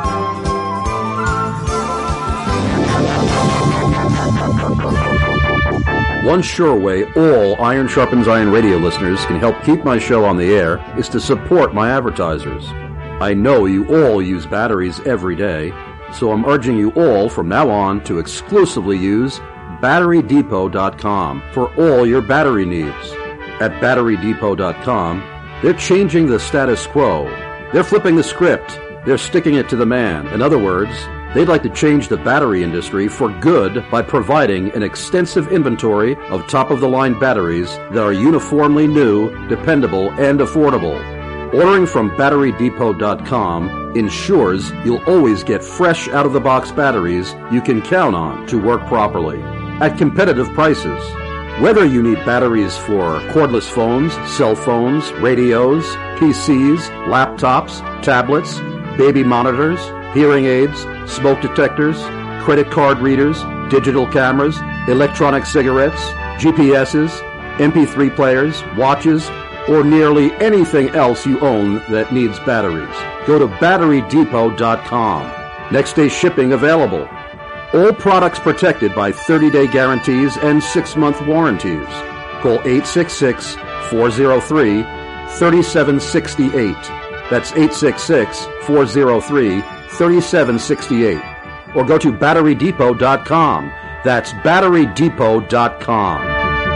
One sure way all Iron Sharpens Iron radio listeners can help keep my show on the air is to support my advertisers. I know you all use batteries every day, so I'm urging you all from now on to exclusively use battery depot dot com for all your battery needs. At battery depot dot com, they're changing the status quo. They're flipping the script. They're sticking it to the man. In other words, they'd like to change the battery industry for good by providing an extensive inventory of top-of-the-line batteries that are uniformly new, dependable, and affordable. Ordering from battery depot dot com ensures you'll always get fresh out-of-the-box batteries you can count on to work properly at competitive prices. Whether you need batteries for cordless phones, cell phones, radios, P Cs, laptops, tablets, baby monitors, hearing aids, smoke detectors, credit card readers, digital cameras, electronic cigarettes, G P S's, M P three players, watches, or nearly anything else you own that needs batteries, go to battery depot dot com. Next day shipping available. All products protected by thirty-day guarantees and six-month warranties. Call eight six six, four zero three, three seven six eight. That's eight six six, four oh three, three seven six eight. Or go to battery depot dot com. That's battery depot dot com.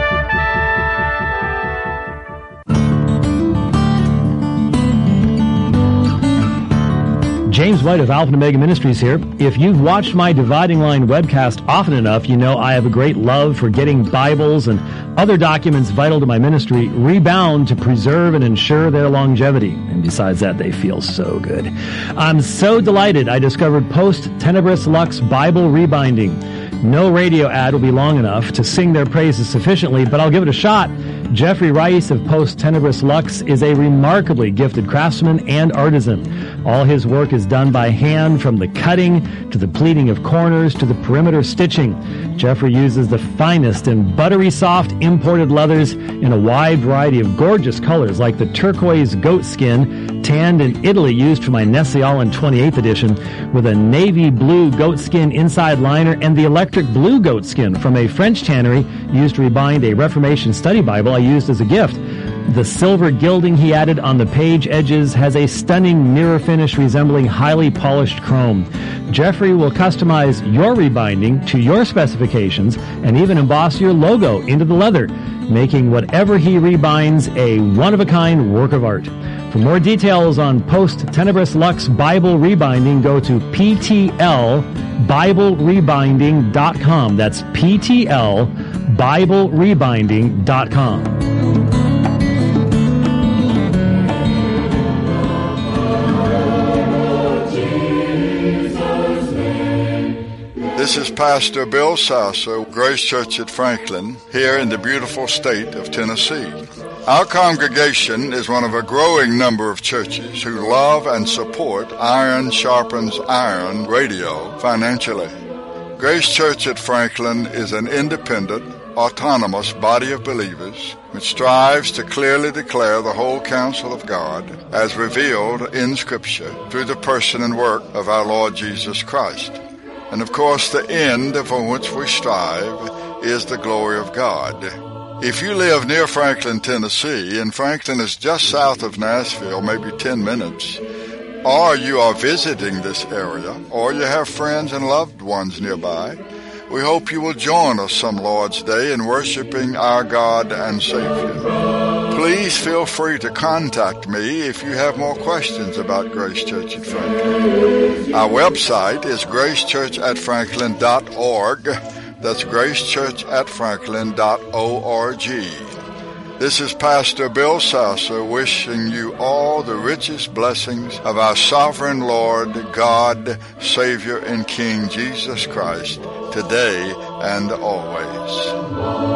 James White of Alpha and Omega Ministries here. If you've watched my Dividing Line webcast often enough, you know I have a great love for getting Bibles and other documents vital to my ministry rebound to preserve and ensure their longevity. And besides that, they feel so good. I'm so delighted I discovered Post Tenebris Lux Bible Rebinding. No radio ad will be long enough to sing their praises sufficiently, but I'll give it a shot. Jeffrey Rice of Post Tenebris Lux is a remarkably gifted craftsman and artisan. All his work is done by hand, from the cutting to the pleating of corners to the perimeter stitching. Jeffrey uses the finest and buttery soft imported leathers in a wide variety of gorgeous colors, like the turquoise goat skin tanned in Italy used for my Nestle-Aland twenty-eighth edition, with a navy blue goat skin inside liner, and the electric blue goat skin from a French tannery used to rebind a Reformation study Bible I used as a gift. The silver gilding he added on the page edges has a stunning mirror finish resembling highly polished chrome. Jeffrey will customize your rebinding to your specifications and even emboss your logo into the leather, making whatever he rebinds a one-of-a-kind work of art. For more details on Post Tenebris Lux Bible Rebinding, go to P T L Bible Rebinding dot com. That's P T L Bible Rebinding dot com. This is Pastor Bill Sasso, Grace Church at Franklin, here in the beautiful state of Tennessee. Our congregation is one of a growing number of churches who love and support Iron Sharpens Iron radio financially. Grace Church at Franklin is an independent, autonomous body of believers which strives to clearly declare the whole counsel of God as revealed in Scripture through the person and work of our Lord Jesus Christ. And of course, the end for which we strive is the glory of God. If you live near Franklin, Tennessee, and Franklin is just south of Nashville, maybe ten minutes, or you are visiting this area, or you have friends and loved ones nearby, we hope you will join us some Lord's Day in worshiping our God and Savior. Please feel free to contact me if you have more questions about Grace Church at Franklin. Our website is grace church at franklin dot org. That's grace church at franklin dot org. This is Pastor Bill Sasso wishing you all the richest blessings of our sovereign Lord, God, Savior, and King Jesus Christ, today and always.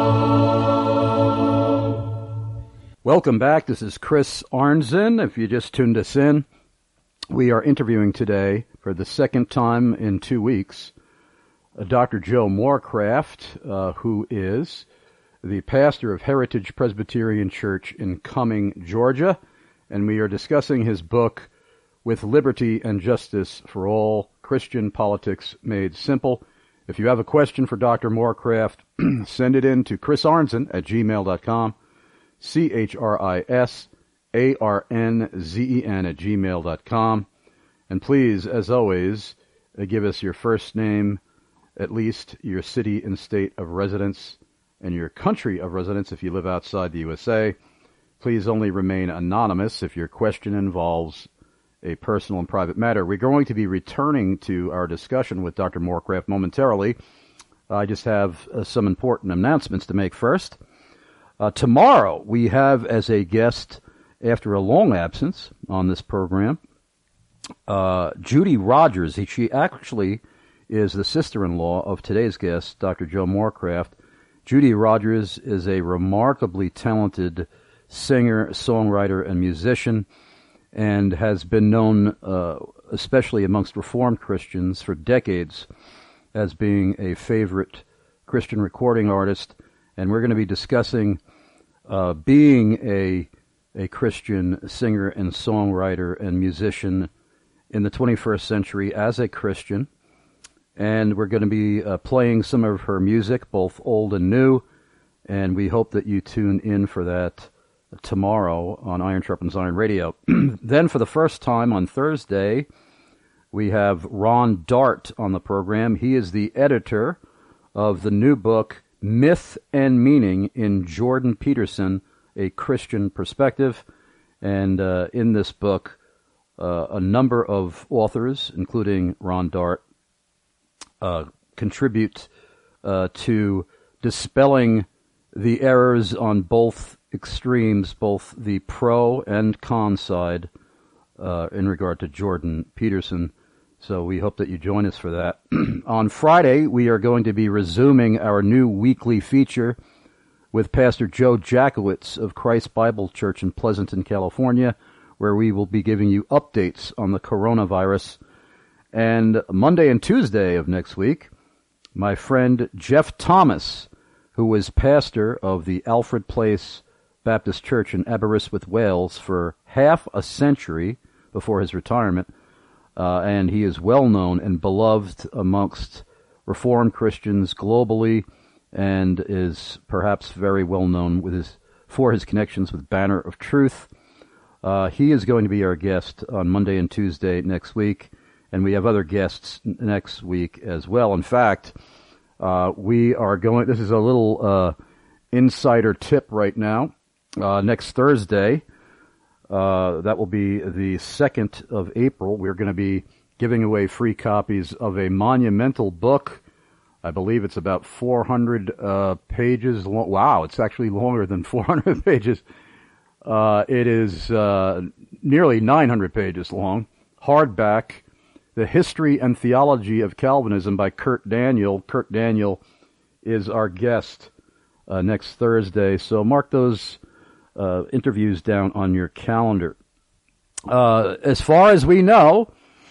Welcome back. This is Chris Arnzen. If you just tuned us in, we are interviewing today for the second time in two weeks Uh, Doctor Joe Morecraft, uh, who is the pastor of Heritage Presbyterian Church in Cumming, Georgia, and we are discussing his book, With Liberty and Justice for All, Christian Politics Made Simple. If you have a question for Doctor Morecraft, send it in to Chris Arnzen at gmail dot com, C H R I S A R N Z E N at gmail dot com. And please, as always, uh, give us your first name, at least your city and state of residence, and your country of residence if you live outside the U S A. Please only remain anonymous if your question involves a personal and private matter. We're going to be returning to our discussion with Doctor Morecraft momentarily. I just have uh, some important announcements to make first. Uh, tomorrow we have as a guest, after a long absence on this program, uh, Judy Rogers. She actually is the sister-in-law of today's guest, Doctor Joe Morecraft. Judy Rogers is a remarkably talented singer, songwriter, and musician, and has been known, uh, especially amongst Reformed Christians, for decades as being a favorite Christian recording artist. And we're going to be discussing uh, being a a Christian singer and songwriter and musician in the twenty-first century as a Christian. And we're going to be uh, playing some of her music, both old and new, and we hope that you tune in for that tomorrow on Iron Sharpens Iron Radio. Then for the first time on Thursday, we have Ron Dart on the program. He is the editor of the new book, Myth and Meaning in Jordan Peterson, A Christian Perspective. And uh, in this book, uh, a number of authors, including Ron Dart, uh, contribute uh, to dispelling the errors on both extremes, both the pro and con side, uh, in regard to Jordan Peterson. So we hope that you join us for that. On Friday, we are going to be resuming our new weekly feature with Pastor Joe Jackowitz of Christ Bible Church in Pleasanton, California, where we will be giving you updates on the coronavirus. And Monday and Tuesday of next week, my friend Jeff Thomas, who was pastor of the Alfred Place Baptist Church in Aberystwyth, Wales, for half a century before his retirement, uh, and he is well known and beloved amongst Reformed Christians globally, and is perhaps very well known with his for his connections with Banner of Truth. Uh, he is going to be our guest on Monday and Tuesday next week, and we have other guests next week as well. In fact, uh, we are going, this is a little uh, insider tip right now. Uh, next Thursday, uh, that will be the second of April, we're going to be giving away free copies of a monumental book. I believe it's about four hundred uh, pages long. Wow, it's actually longer than four hundred pages. Uh, it is uh, nearly nine hundred pages long. Hardback, The History and Theology of Calvinism by Kurt Daniel. Kurt Daniel is our guest uh, next Thursday. So mark those uh, interviews down on your calendar. Uh, as far as we know,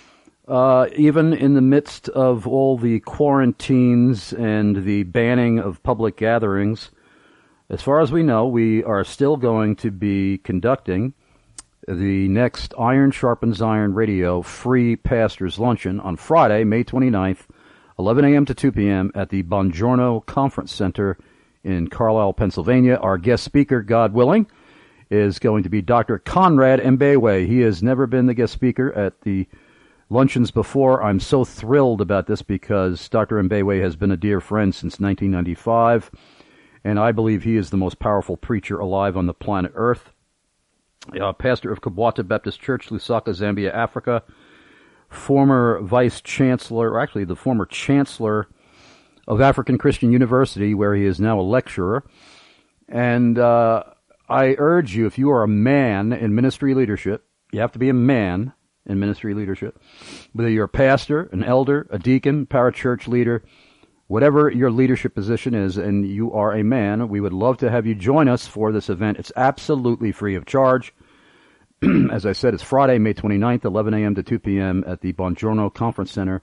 Uh, even in the midst of all the quarantines and the banning of public gatherings, as far as we know, we are still going to be conducting the next Iron Sharpens Iron Radio free Pastor's Luncheon on Friday, May twenty-ninth, eleven a.m. to two p.m. at the Bongiorno Conference Center in Carlisle, Pennsylvania. Our guest speaker, God willing, is going to be Doctor Conrad Mbewe. He has never been the guest speaker at the luncheons before. I'm so thrilled about this because Doctor Mbewe has been a dear friend since nineteen ninety-five, and I believe he is the most powerful preacher alive on the planet Earth. Uh, pastor of Kabwata Baptist Church, Lusaka, Zambia, Africa, former vice chancellor, or actually the former chancellor of African Christian University, where he is now a lecturer. And uh, I urge you, if you are a man in ministry leadership, you have to be a man in ministry leadership, whether you're a pastor, an elder, a deacon, parachurch leader, whatever your leadership position is, and you are a man, we would love to have you join us for this event. It's absolutely free of charge. As I said, it's Friday, May twenty-ninth, eleven a.m. to two p.m. at the Bongiorno Conference Center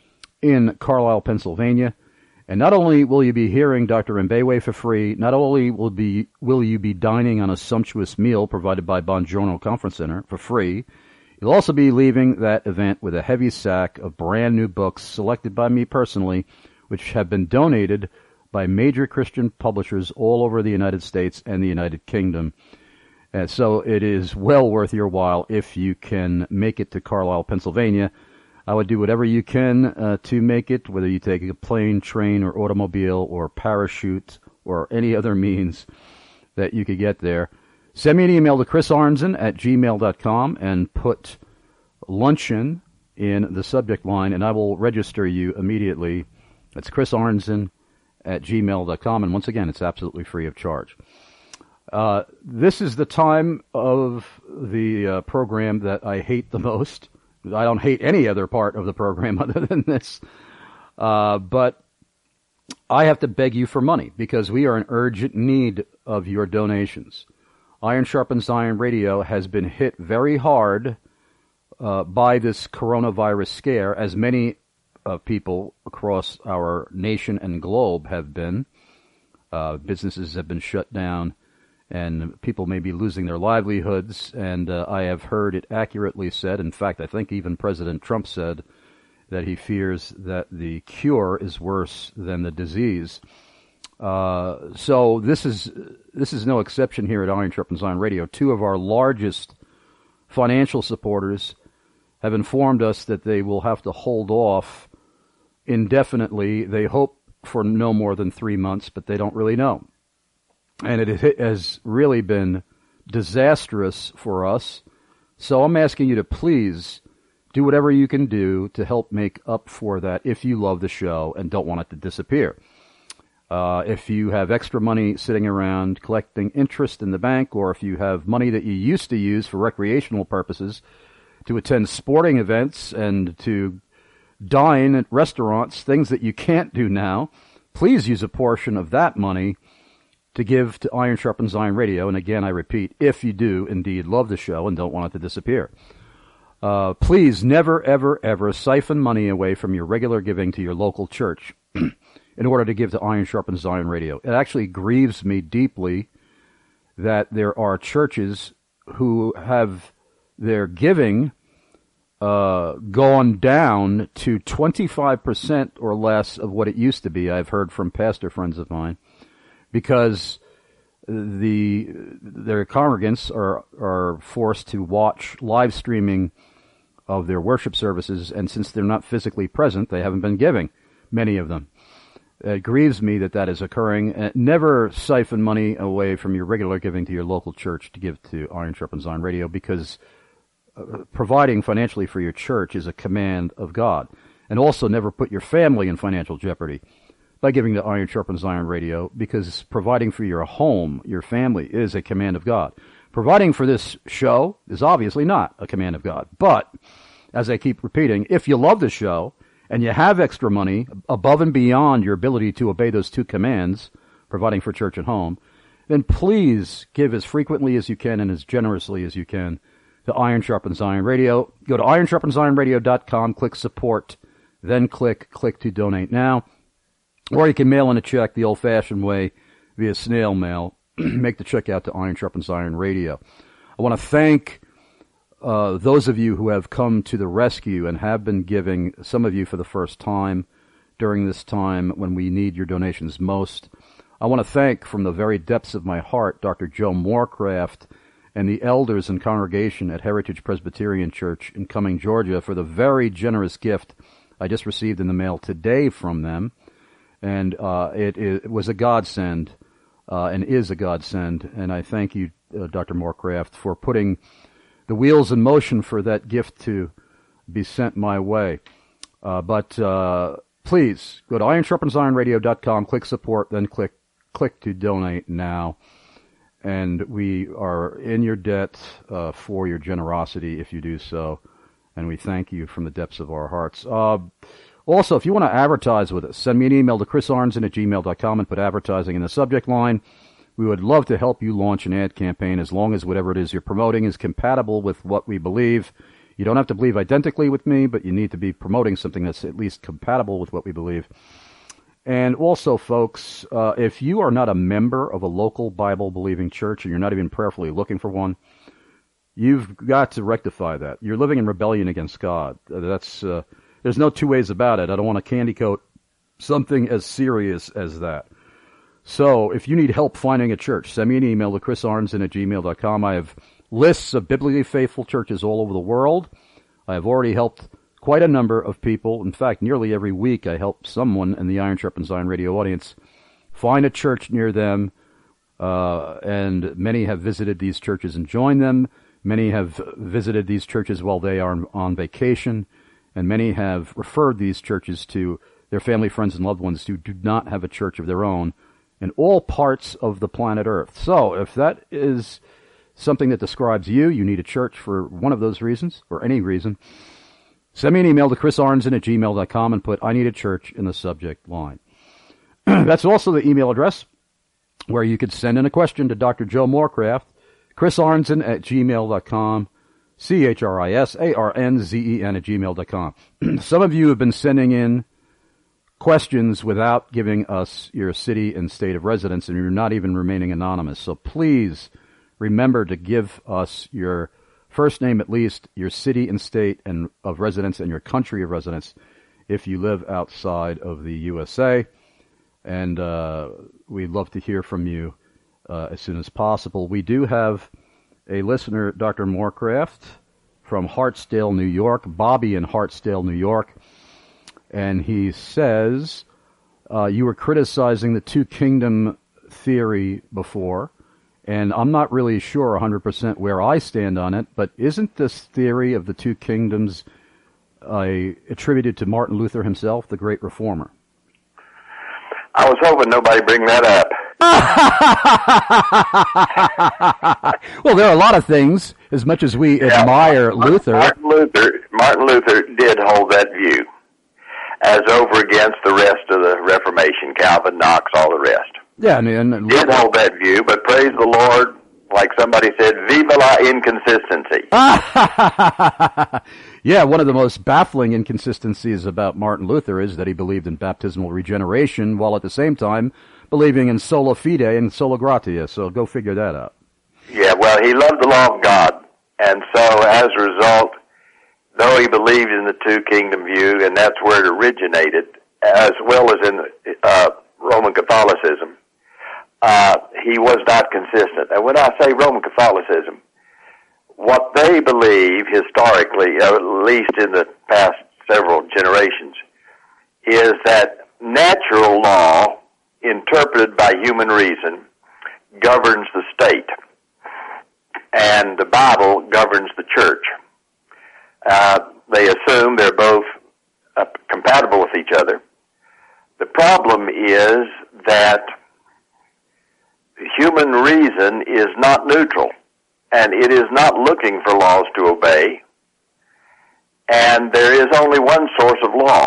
in Carlisle, Pennsylvania. And not only will you be hearing Doctor Mbewe for free, not only will be will you be dining on a sumptuous meal provided by Bongiorno Conference Center for free, you'll also be leaving that event with a heavy sack of brand new books selected by me personally, which have been donated by major Christian publishers all over the United States and the United Kingdom. And so it is well worth your while if you can make it to Carlisle, Pennsylvania. I would do whatever you can uh, to make it, whether you take a plane, train, or automobile, or parachute, or any other means that you could get there. Send me an email to chris arnzen at gmail dot com and put luncheon in the subject line, and I will register you immediately. That's chris arnzen at gmail dot com, and once again, it's absolutely free of charge. Uh, this is the time of the uh, program that I hate the most. I don't hate any other part of the program other than this. Uh, but I have to beg you for money because we are in urgent need of your donations. Iron Sharpens Iron Radio has been hit very hard uh, by this coronavirus scare, as many uh, people across our nation and globe have been. Uh, businesses have been shut down, and people may be losing their livelihoods. And uh, I have heard it accurately said, in fact, I think even President Trump said that he fears that the cure is worse than the disease. Uh, so this is this is no exception here at Iron Sharpens Iron Radio. Two of our largest financial supporters have informed us that they will have to hold off indefinitely. They hope for no more than three months, but they don't really know. And it has really been disastrous for us. So I'm asking you to please do whatever you can do to help make up for that if you love the show and don't want it to disappear. Uh, if you have extra money sitting around collecting interest in the bank, or if you have money that you used to use for recreational purposes to attend sporting events and to dine at restaurants, things that you can't do now, please use a portion of that money to give to Iron Sharpens Iron Radio. And again, I repeat, if you do indeed love the show and don't want it to disappear. Uh, please never, ever, ever siphon money away from your regular giving to your local church in order to give to Iron Sharpens Iron Radio. It actually grieves me deeply that there are churches who have their giving uh, gone down to twenty-five percent or less of what it used to be. I've heard from pastor friends of mine, because the their congregants are are forced to watch live streaming of their worship services, and since they're not physically present, they haven't been giving, many of them. It grieves me that that is occurring. Uh, never siphon money away from your regular giving to your local church to give to Iron Sharpens Iron Radio, because uh, providing financially for your church is a command of God. And also never put your family in financial jeopardy by giving to Iron Sharpens Iron Radio, because providing for your home, your family, is a command of God. Providing for this show is obviously not a command of God. But, as I keep repeating, if you love the show and you have extra money above and beyond your ability to obey those two commands, providing for church and home, then please give as frequently as you can and as generously as you can to Iron Sharpens Iron Radio. Go to iron sharpens iron radio dot com, click support, then click click to donate now. Or you can mail in a check the old-fashioned way via snail mail. Make the check out to Iron Sharpens Iron Radio. I want to thank uh, those of you who have come to the rescue and have been giving, some of you for the first time during this time when we need your donations most. I want to thank from the very depths of my heart Doctor Joe Moorcraft and the elders and congregation at Heritage Presbyterian Church in Cumming, Georgia, for the very generous gift I just received in the mail today from them. And uh, it, it was a godsend, uh, and is a godsend. And I thank you, uh, Doctor Moorcraft, for putting the wheels in motion for that gift to be sent my way. Uh, but uh, please go to iron sharpens iron radio dot com, click support, then click click to donate now. And we are in your debt uh, for your generosity if you do so. And we thank you from the depths of our hearts. Uh, Also, if you want to advertise with us, send me an email to chris arnzen at gmail dot com and put advertising in the subject line. We would love to help you launch an ad campaign as long as whatever it is you're promoting is compatible with what we believe. You don't have to believe identically with me, but you need to be promoting something that's at least compatible with what we believe. And also, folks, uh, if you are not a member of a local Bible-believing church and you're not even prayerfully looking for one, you've got to rectify that. You're living in rebellion against God. That's... Uh, There's no two ways about it. I don't want to candy coat something as serious as that. So if you need help finding a church, send me an email to chris arnzen at gmail dot com. I have lists of biblically faithful churches all over the world. I have already helped quite a number of people. In fact, nearly every week I help someone in the Iron Sharpens Iron Radio audience find a church near them. Uh, and many have visited these churches and joined them. Many have visited these churches while they are on vacation. And many have referred these churches to their family, friends, and loved ones who do not have a church of their own in all parts of the planet Earth. So if that is something that describes you, you need a church for one of those reasons, or any reason, send me an email to chris arnzen at gmail dot com and put I need a church in the subject line. That's also the email address where you could send in a question to Doctor Joe Moorcraft, chris arnzen at gmail dot com. C H R I S A R N Z E N at gmail dot com. Some of you have been sending in questions without giving us your city and state of residence, and you're not even remaining anonymous. So please remember to give us your first name at least, your city and state and of residence, and your country of residence if you live outside of the U S A. and uh, we'd love to hear from you uh, as soon as possible. We do have a listener, Doctor Moorcraft, from Hartsdale, New York, Bobby in Hartsdale, New York, and he says, uh, you were criticizing the two-kingdom theory before, and I'm not really sure one hundred percent where I stand on it, but isn't this theory of the two kingdoms uh, attributed to Martin Luther himself, the great reformer? I was hoping nobody bring that up. Well, there are a lot of things, as much as we yeah, admire Martin, Luther. Martin Luther. Martin Luther did hold that view, as over against the rest of the Reformation, Calvin, Knox, all the rest. Yeah, and, and did hold that view, but praise the Lord, like somebody said, viva la inconsistency. Yeah, one of the most baffling inconsistencies about Martin Luther is that he believed in baptismal regeneration while at the same time believing in sola fide and sola gratia, so go figure that out. Yeah, well, he loved the law of God, and so as a result, though he believed in the two-kingdom view, and that's where it originated, as well as in uh, Roman Catholicism, uh, he was not consistent. And when I say Roman Catholicism, what they believe historically, at least in the past several generations, is that natural law, interpreted by human reason, governs the state, and the Bible governs the church. Uh, they assume they're both uh, compatible with each other. The problem is that human reason is not neutral, and it is not looking for laws to obey, and there is only one source of law,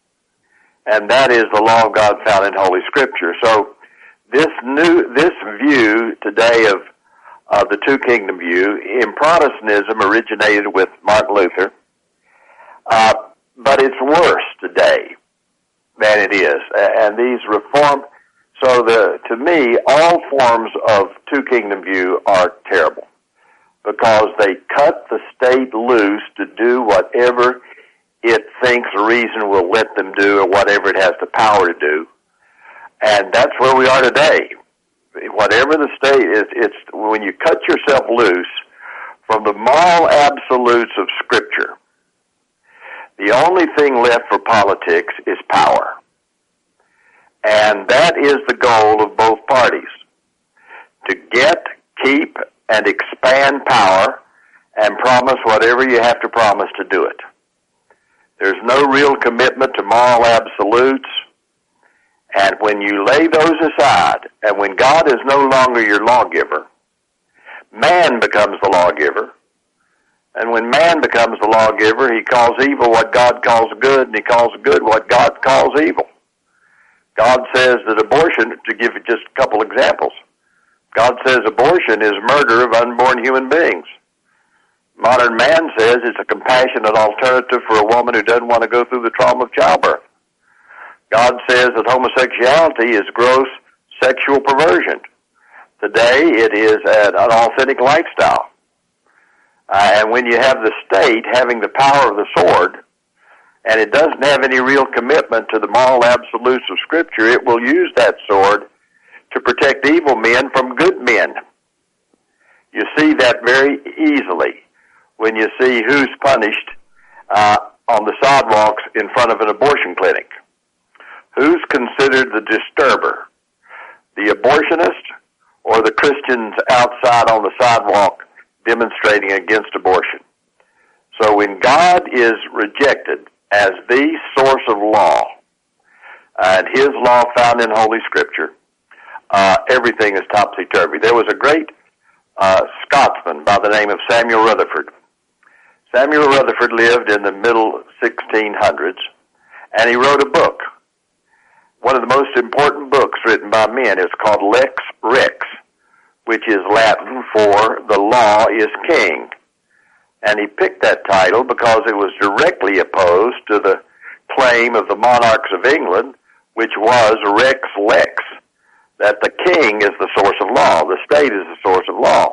and that is the law of God found in Holy Scripture. So this new this view today of uh, the two-kingdom view in Protestantism originated with Martin Luther, uh, but it's worse today than it is, and these reform. So the to me, all forms of two-kingdom view are terrible, because they cut the state loose to do whatever it thinks reason will let them do, or whatever it has the power to do. And that's where we are today. Whatever the state is, it's when you cut yourself loose from the moral absolutes of Scripture, the only thing left for politics is power. And that is the goal of both parties, to get, keep, and expand power, and promise whatever you have to promise to do it. There's no real commitment to moral absolutes, and when you lay those aside, and when God is no longer your lawgiver, man becomes the lawgiver, and when man becomes the lawgiver, he calls evil what God calls good, and he calls good what God calls evil. God says that abortion, to give you just a couple examples, God says abortion is murder of unborn human beings. Modern man says it's a compassionate alternative for a woman who doesn't want to go through the trauma of childbirth. God says that homosexuality is gross sexual perversion. Today it is an unauthentic lifestyle. Uh, and when you have the state having the power of the sword, and it doesn't have any real commitment to the moral absolutes of Scripture, it will use that sword to protect evil men from good men. You see that very easily when you see who's punished uh, on the sidewalks in front of an abortion clinic. Who's considered the disturber? The abortionist or the Christians outside on the sidewalk demonstrating against abortion? So when God is rejected as the source of law, and His law found in Holy Scripture, uh, everything is topsy-turvy. There was a great uh, Scotsman by the name of Samuel Rutherford. Samuel Rutherford lived in the middle sixteen hundreds, and he wrote a book. One of the most important books written by men is called Lex Rex, which is Latin for the law is king. And he picked that title because it was directly opposed to the claim of the monarchs of England, which was Rex Lex, that the king is the source of law, the state is the source of law.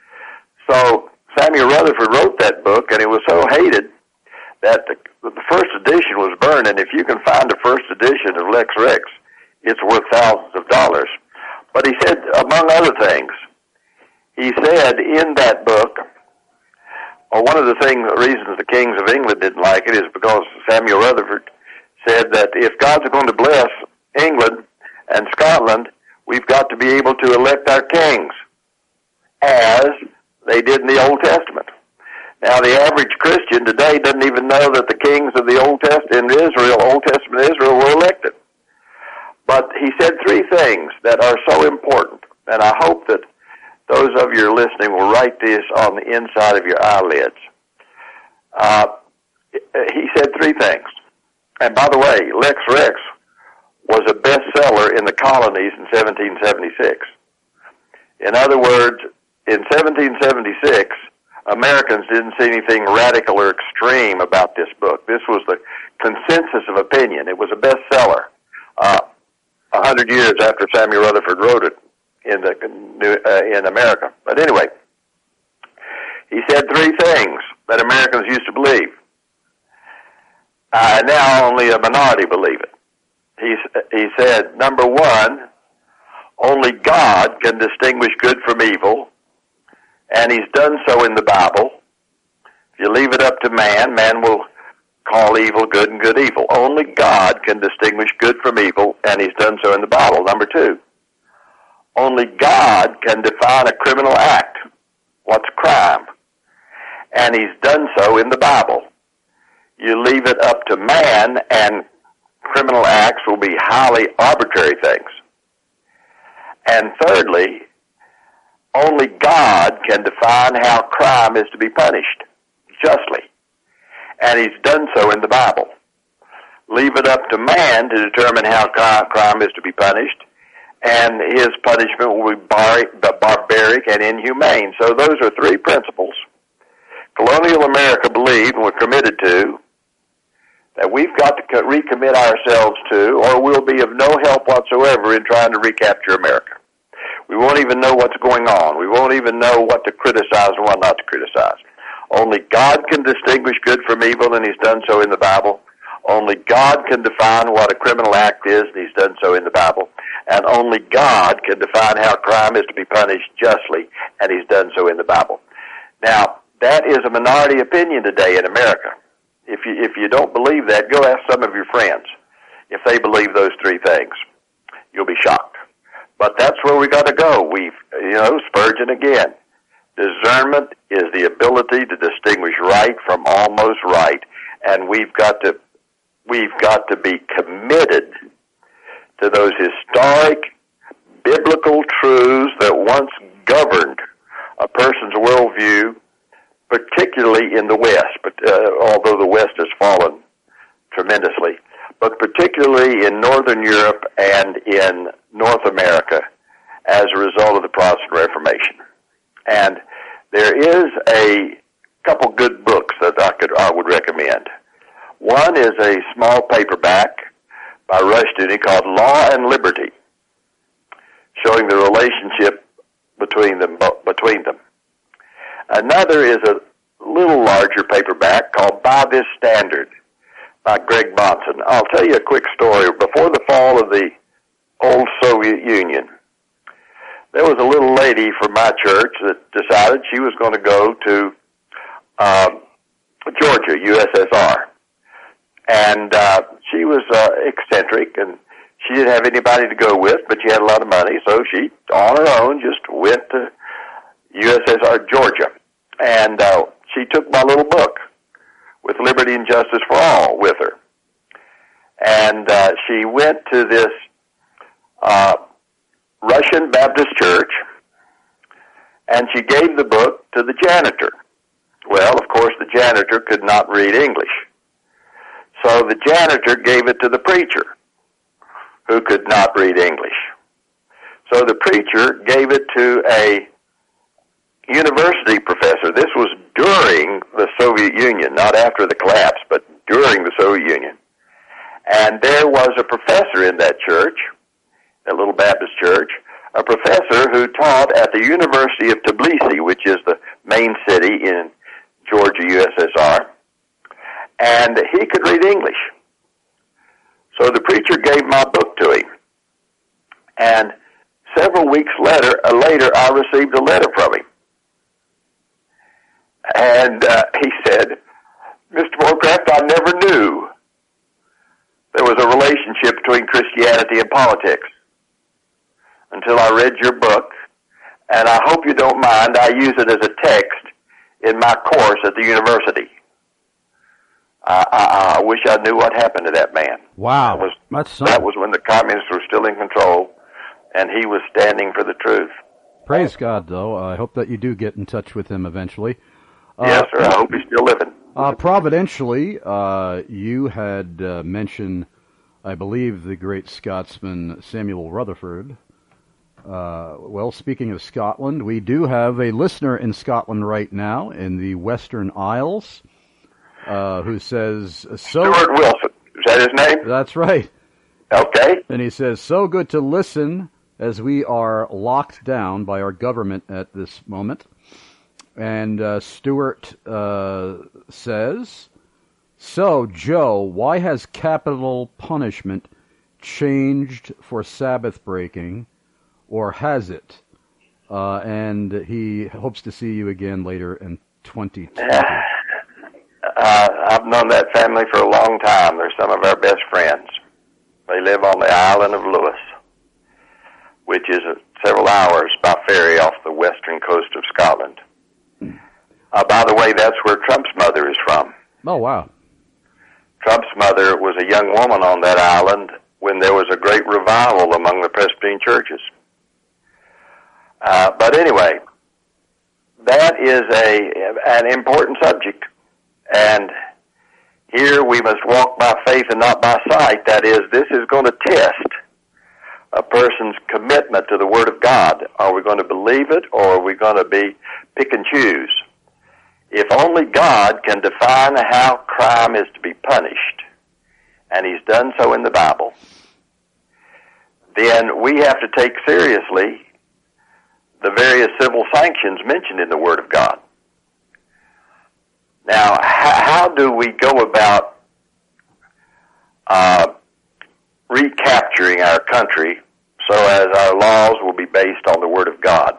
So Samuel Rutherford wrote that book, and it was so hated that the, the first edition was burned, and if you can find the first edition of Lex Rex, it's worth thousands of dollars. But he said, among other things, he said in that book, or one of the things, the reasons the kings of England didn't like it is because Samuel Rutherford said that if God's going to bless England and Scotland, we've got to be able to elect our kings, as they did in the Old Testament. Now, the average Christian today doesn't even know that the kings of the Old Testament in Israel, Old Testament Israel, were elected. But he said three things that are so important, and I hope that those of you who are listening will write this on the inside of your eyelids. Uh, he said three things. And by the way, Lex Rex was a bestseller in the colonies in seventeen seventy-six. In other words, in seventeen seventy-six, Americans didn't see anything radical or extreme about this book. This was the consensus of opinion. It was a bestseller uh, a hundred years after Samuel Rutherford wrote it in the uh, in America. But anyway, he said three things that Americans used to believe. Uh, now only a minority believe it. He, he said, number one, only God can distinguish good from evil, and he's done so in the Bible. If you leave it up to man, man will call evil good and good evil. Only God can distinguish good from evil, and he's done so in the Bible. Number two, only God can define a criminal act. What's crime? And he's done so in the Bible. You leave it up to man, and criminal acts will be highly arbitrary things. And thirdly, only God can define how crime is to be punished justly. And he's done so in the Bible. Leave it up to man to determine how crime is to be punished, and his punishment will be bar- barbaric and inhumane. So those are three principles colonial America believed and were committed to, that we've got to recommit ourselves to, or we'll be of no help whatsoever in trying to recapture America. We won't even know what's going on. We won't even know what to criticize and what not to criticize. Only God can distinguish good from evil, and he's done so in the Bible. Only God can define what a criminal act is, and he's done so in the Bible. And only God can define how crime is to be punished justly, and he's done so in the Bible. Now, that is a minority opinion today in America. If you, if you don't believe that, go ask some of your friends if they believe those three things. You'll be shocked. But that's where we got to go. We've, you know, Spurgeon again. Discernment is the ability to distinguish right from almost right, and we've got to, we've got to be committed to those historic biblical truths that once governed a person's worldview, particularly in the West, but uh, although the West has fallen tremendously, but particularly in Northern Europe and in North America as a result of the Protestant Reformation. And there is a couple good books that I could I would recommend. One is a small paperback by Rushdoony called Law and Liberty, showing the relationship between them. Between them. Another is a little larger paperback called By This Standard by Greg Bahnsen. I'll tell you a quick story. Before the fall of the old Soviet Union, there was a little lady from my church that decided she was going to go to uh, Georgia, U S S R. And uh, she was uh, eccentric, and she didn't have anybody to go with, but she had a lot of money, so she, on her own, just went to U S S R, Georgia. And uh, she took my little book, With Liberty and Justice for All, with her. And uh, she went to this uh, Russian Baptist church, and she gave the book to the janitor. Well, of course, the janitor could not read English. So the janitor gave it to the preacher, who could not read English. So the preacher gave it to a university professor. This was during the Soviet Union, not after the collapse, but during the Soviet Union. And there was a professor in that church, that little Baptist church, a professor who taught at the University of Tbilisi, which is the main city in Georgia, U S S R, and he could read English. So the preacher gave my book to him, several weeks later, uh, later, I received a letter from him. And uh, he said, Mister Morecraft, I never knew there was a relationship between Christianity and politics until I read your book, and I hope you don't mind, I use it as a text in my course at the university. I, I, I wish I knew what happened to that man. Wow. That was, That's that was when the communists were still in control, and he was standing for the truth. Praise God, though. I hope that you do get in touch with him eventually. Yes, uh, sir. I hope he's still living. Uh, providentially, uh, you had uh, mentioned, I believe, the great Scotsman Samuel Rutherford. Uh, well, speaking of Scotland, we do have a listener in Scotland right now in the Western Isles uh, who says... so Stuart Wilson. Is that his name? That's right. Okay. And he says, so good to listen as we are locked down by our government at this moment. And uh, Stuart uh, says, so, Joe, why has capital punishment changed for Sabbath breaking, or has it? Uh, and he hopes to see you again later in twenty twenty. Uh, I've known that family for a long time. They're some of our best friends. They live on the island of Lewis, which is uh, several hours by ferry off the western coast of Scotland. Uh, by the way, that's where Trump's mother is from. Oh, wow. Trump's mother was a young woman on that island when there was a great revival among the Presbyterian churches. Uh, but anyway, that is a an important subject. And here we must walk by faith and not by sight. That is, this is going to test a person's commitment to the Word of God. Are we going to believe it, or are we going to be pick and choose? If only God can define how crime is to be punished, and He's done so in the Bible, then we have to take seriously the various civil sanctions mentioned in the Word of God. Now, how do we go about uh, recapturing our country so as our laws will be based on the Word of God?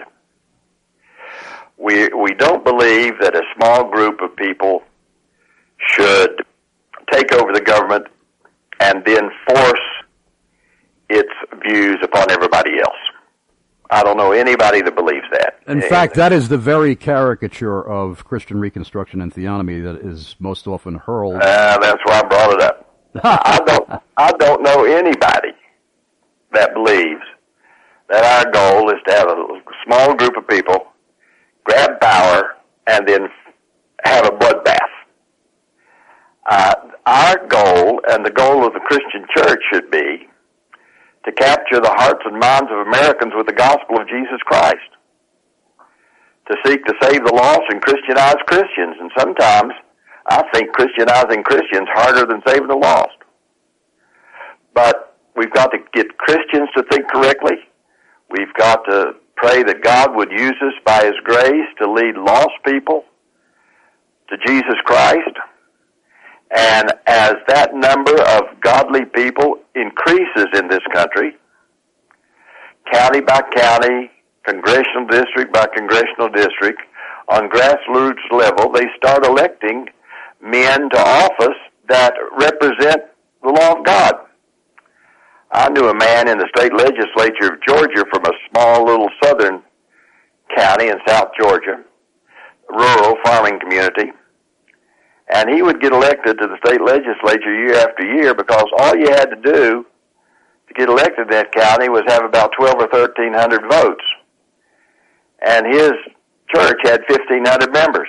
We we don't believe that a small group of people should take over the government and then force its views upon everybody else. I don't know anybody that believes that. In fact, that is the very caricature of Christian Reconstruction and theonomy that is most often hurled. Uh, that's why I brought it up. I don't I don't know anybody that believes that our goal is to have a small group of people grab power and then have a bloodbath. Uh, our goal and the goal of the Christian church should be to capture the hearts and minds of Americans with the gospel of Jesus Christ, to seek to save the lost and Christianize Christians. And sometimes I think Christianizing Christians harder than saving the lost. But we've got to get Christians to think correctly. We've got to pray that God would use us by His grace to lead lost people to Jesus Christ. And as that number of godly people increases in this country, county by county, congressional district by congressional district, on grassroots level, they start electing men to office that represent the law of God. I knew a man in the state legislature of Georgia from a small little southern county in South Georgia, rural farming community, and he would get elected to the state legislature year after year because all you had to do to get elected in that county was have about twelve or thirteen hundred votes. And his church had fifteen hundred members.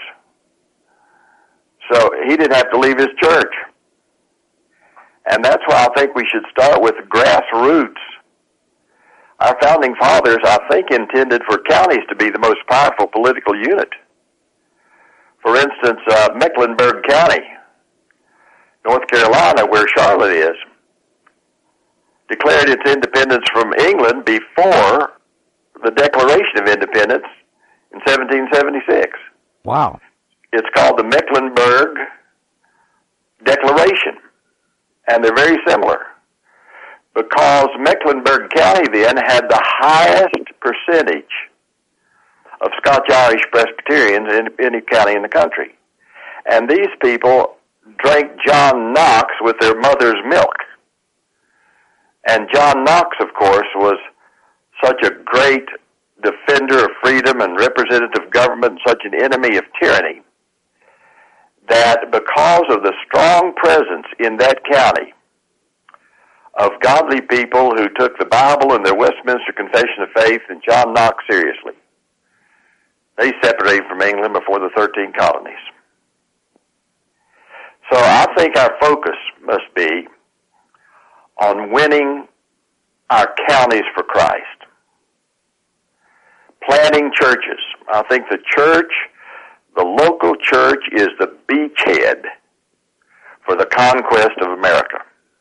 So he didn't have to leave his church. And that's why I think we should start with grassroots. Our founding fathers, I think, intended for counties to be the most powerful political unit. For instance, uh, Mecklenburg County, North Carolina, where Charlotte is, declared its independence from England before the Declaration of Independence in seventeen seventy-six. Wow. It's called the Mecklenburg Declaration, and they're very similar. because Mecklenburg County then had the highest percentage of Scotch-Irish Presbyterians in any county in the country. And these people drank John Knox with their mother's milk. And John Knox, of course, was such a great defender of freedom and representative government and such an enemy of tyranny that because of the strong presence in that county of godly people who took the Bible and their Westminster Confession of Faith and John Knox seriously, they separated from England before the thirteen colonies. So I think our focus must be on winning our counties for Christ. Planting churches. I think the church, the local church, is the beachhead for the conquest of America.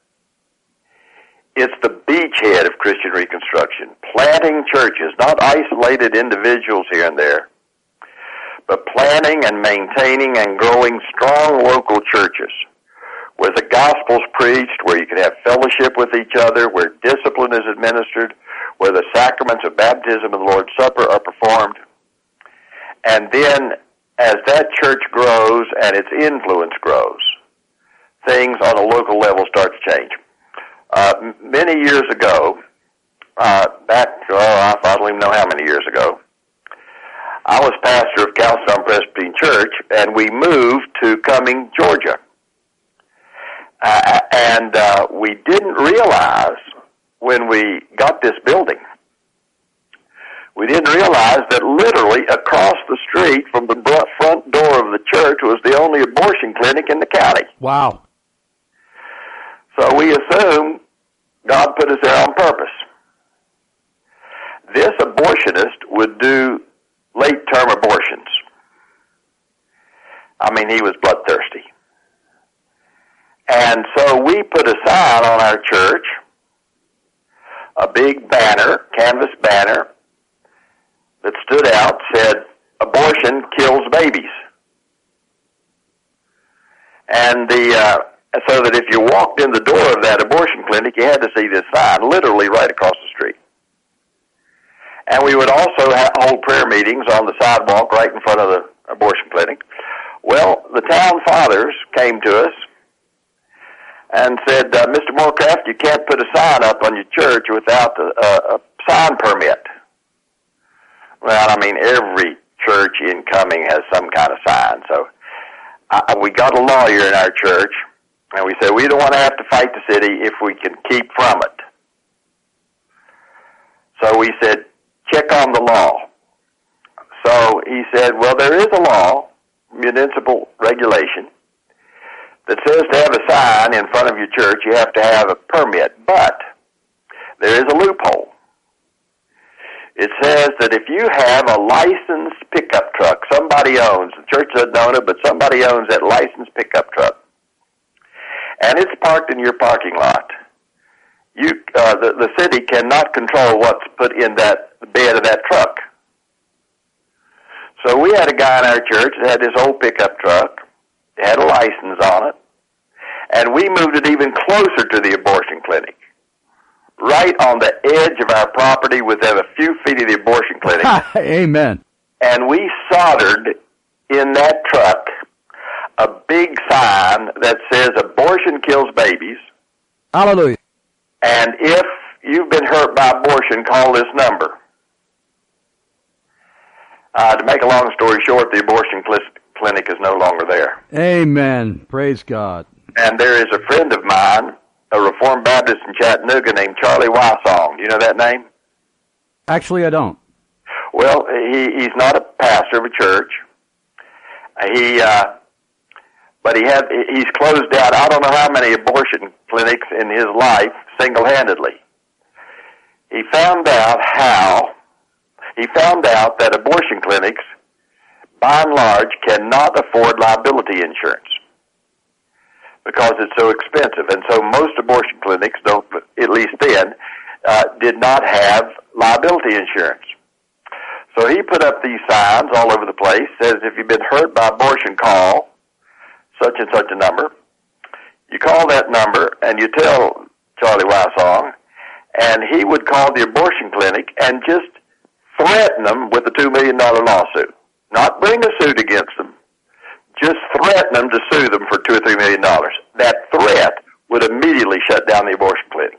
It's the beachhead of Christian Reconstruction. Planting churches, not isolated individuals here and there, but planning and maintaining and growing strong local churches where the gospel's preached, where you can have fellowship with each other, where discipline is administered, where the sacraments of baptism and the Lord's Supper are performed. And then, as that church grows and its influence grows, things on a local level start to change. Uh, m- many years ago, uh, back, oh, I don't even know how many years ago, I was pastor of Chalcedon Presbyterian Church, and we moved to Cumming, Georgia. Uh, and uh, we didn't realize when we got this building, we didn't realize that literally across the street from the front door of the church was the only abortion clinic in the county. Wow. So we assumed God put us there on purpose. This abortionist would do late-term abortions. I mean, he was bloodthirsty. And so we put a sign on our church, a big banner, canvas banner, that stood out, said, "Abortion kills babies." And the uh, so that if you walked in the door of that abortion clinic, you had to see this sign, literally right across the street. And we would also ha- hold prayer meetings on the sidewalk right in front of the abortion clinic. Well, the town fathers came to us and said, uh, "Mister Moorcraft, you can't put a sign up on your church without a, a, a sign permit." Well, I mean, every church in Cumming has some kind of sign. So uh, we got a lawyer in our church, and we said, we don't want to have to fight the city if we can keep from it. So we said, check on the law. So he said, well, there is a law, municipal regulation, that says to have a sign in front of your church, you have to have a permit. But there is a loophole. It says that if you have a licensed pickup truck, somebody owns, the church doesn't own it, but somebody owns that licensed pickup truck, and it's parked in your parking lot, you, uh, the, the city cannot control what's put in that bed of that truck. So we had a guy in our church that had this old pickup truck, it had a license on it, and we moved it even closer to the abortion clinic, right on the edge of our property within a few feet of the abortion clinic. Amen. And we soldered in that truck a big sign that says abortion kills babies. Hallelujah. And if you've been hurt by abortion, call this number. Uh, to make a long story short, the abortion cl- clinic is no longer there. Amen. Praise God. And there is a friend of mine, a Reformed Baptist in Chattanooga named Charlie Wysong. Do you know that name? Actually, I don't. Well, he, he's not a pastor of a church. He, uh, but he had, he's closed down, I don't know how many abortion clinics in his life single-handedly. He found out how, he found out that abortion clinics, by and large, cannot afford liability insurance because it's so expensive. And so most abortion clinics, don't, at least then, uh, did not have liability insurance. So he put up these signs all over the place, says if you've been hurt by abortion, call such and such a number. You call that number and you tell Charlie Wysong And he would call the abortion clinic and just threaten them with a two million dollars lawsuit. Not bring a suit against them. Just threaten them to sue them for two or three million dollars. That threat would immediately shut down the abortion clinic.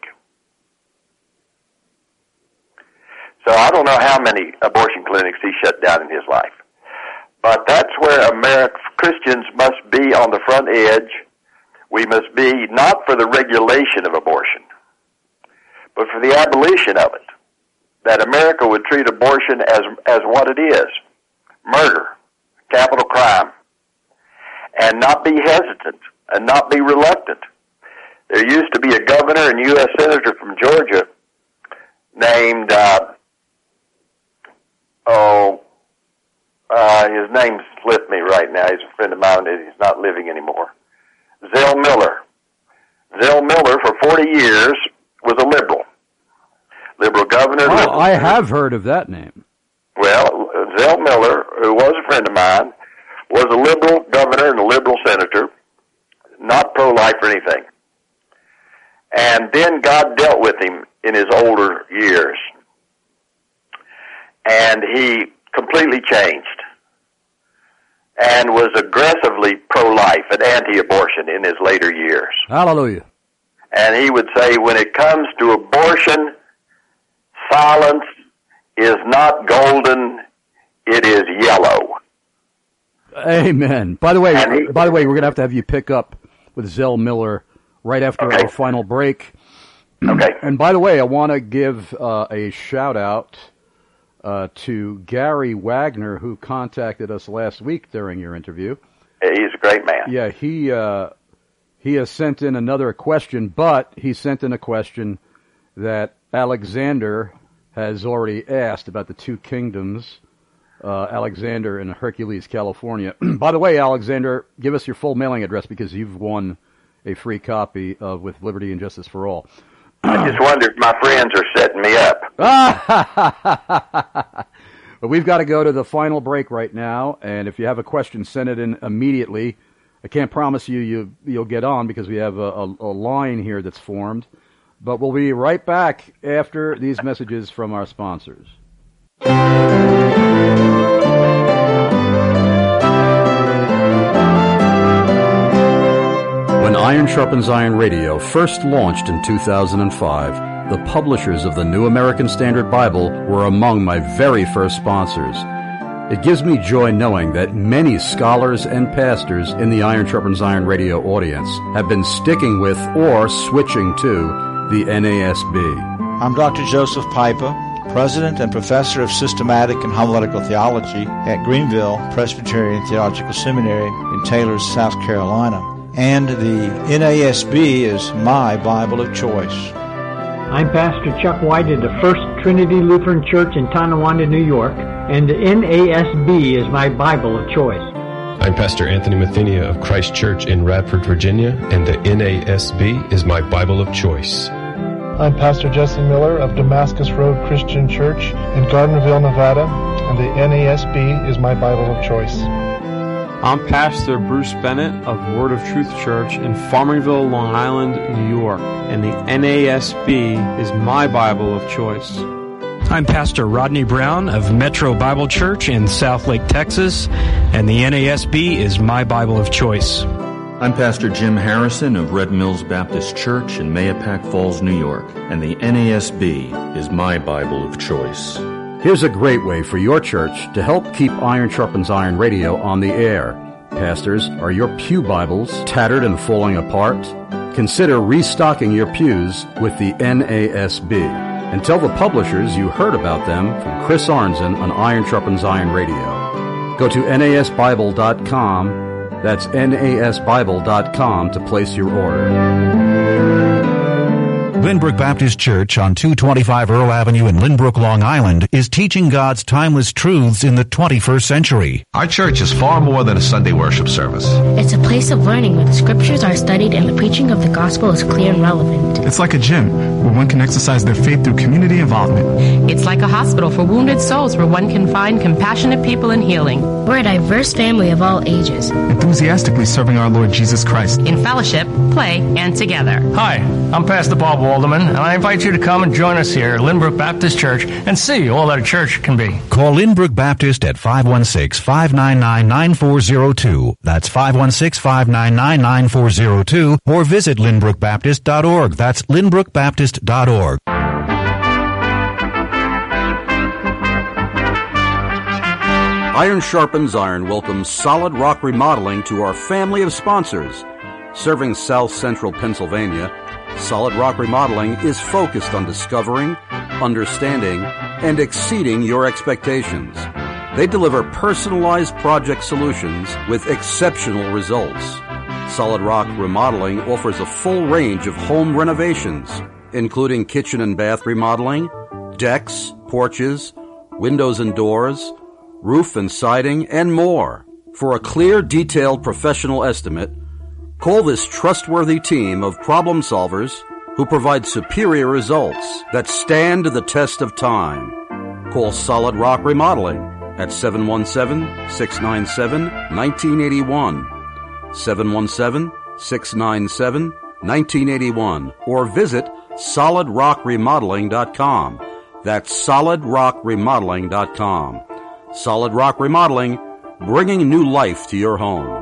So I don't know how many abortion clinics he shut down in his life. But that's where American Christians must be on the front edge. We must be not for the regulation of abortion, but for the abolition of it. That America would treat abortion as as what it is, murder, capital crime, and not be hesitant and not be reluctant. There used to be a governor and U S senator from Georgia named, uh, oh, uh, his name slipped me right now. He's a friend of mine. He's not living anymore. Zell Miller. Zell Miller, for forty years, was a liberal. Liberal governor. Oh, liberal I have heard of that name. Well, Zell Miller, who was a friend of mine, was a liberal governor and a liberal senator, not pro-life or anything. And then God dealt with him in his older years. And he completely changed and was aggressively pro-life and anti-abortion in his later years. Hallelujah. And he would say, when it comes to abortion, silence is not golden, it is yellow. Amen. By the way, he, by the way, we're going to have to have you pick up with Zell Miller right after okay. our final break. Okay. And by the way, I want to give uh, a shout-out uh, to Gary Wagner, who contacted us last week during your interview. He's a great man. Yeah, he uh, he has sent in another question, but he sent in a question that Alexander has already asked about the two kingdoms, uh, Alexander in Hercules, California. By the way, Alexander, give us your full mailing address because you've won a free copy of With Liberty and Justice for All. I just wonder if my friends are setting me up. But we've got to go to the final break right now, and if you have a question, send it in immediately. I can't promise you, you you'll get on because we have a, a, a line here that's formed. But we'll be right back after these messages from our sponsors. When Iron Sharpens Iron Radio first launched in two thousand five, the publishers of the New American Standard Bible were among my very first sponsors. It gives me joy knowing that many scholars and pastors in the Iron Sharpens Iron Radio audience have been sticking with or switching to the N A S B. I'm Doctor Joseph Piper, President and Professor of Systematic and Homiletical Theology at Greenville Presbyterian Theological Seminary in Taylor, South Carolina. And the N A S B is my Bible of choice. I'm Pastor Chuck White of the First Trinity Lutheran Church in Tonawanda, New York, and the N A S B is my Bible of choice. I'm Pastor Anthony Mathenia of Christ Church in Radford, Virginia, and the N A S B is my Bible of choice. I'm Pastor Jesse Miller of Damascus Road Christian Church in Gardnerville, Nevada, and the N A S B is my Bible of choice. I'm Pastor Bruce Bennett of Word of Truth Church in Farmingville, Long Island, New York, and the N A S B is my Bible of choice. I'm Pastor Rodney Brown of Metro Bible Church in Southlake, Texas, and the N A S B is my Bible of choice. I'm Pastor Jim Harrison of Red Mills Baptist Church in Mahopac Falls, New York, and the N A S B is my Bible of choice. Here's a great way for your church to help keep Iron Sharpens Iron Radio on the air. Pastors, are your pew Bibles tattered and falling apart? Consider restocking your pews with the N A S B. And tell the publishers you heard about them from Chris Arnzen on Iron Sharpens Iron Radio. Go to N A S Bible dot com. That's N A S Bible dot com to place your order. Lynbrook Baptist Church on two twenty-five Earl Avenue in Lynbrook, Long Island is teaching God's timeless truths in the twenty-first century. Our church is far more than a Sunday worship service. It's a place of learning where the scriptures are studied and the preaching of the gospel is clear and relevant. It's like a gym where one can exercise their faith through community involvement. It's like a hospital for wounded souls where one can find compassionate people and healing. We're a diverse family of all ages, enthusiastically serving our Lord Jesus Christ in fellowship, play, and together. Hi, I'm Pastor Bob Alderman, and I invite you to come and join us here at Lynbrook Baptist Church and see all that a church can be. Call Lynbrook Baptist at five one six, five nine nine, nine four zero two. That's five one six, five nine nine, nine four zero two. Or visit lynbrook baptist dot org. That's lynbrook baptist dot org. Iron Sharpens Iron welcomes Solid Rock Remodeling to our family of sponsors. Serving South Central Pennsylvania, Solid Rock Remodeling is focused on discovering, understanding, and exceeding your expectations. They deliver personalized project solutions with exceptional results. Solid Rock Remodeling offers a full range of home renovations, including kitchen and bath remodeling, decks, porches, windows and doors, roof and siding, and more. For a clear, detailed, professional estimate, call this trustworthy team of problem solvers who provide superior results that stand the test of time. Call Solid Rock Remodeling at seven one seven, six nine seven, one nine eight one, seven one seven, six nine seven, one nine eight one, or visit solid rock remodeling dot com. That's solid rock remodeling dot com. Solid Rock Remodeling, bringing new life to your home.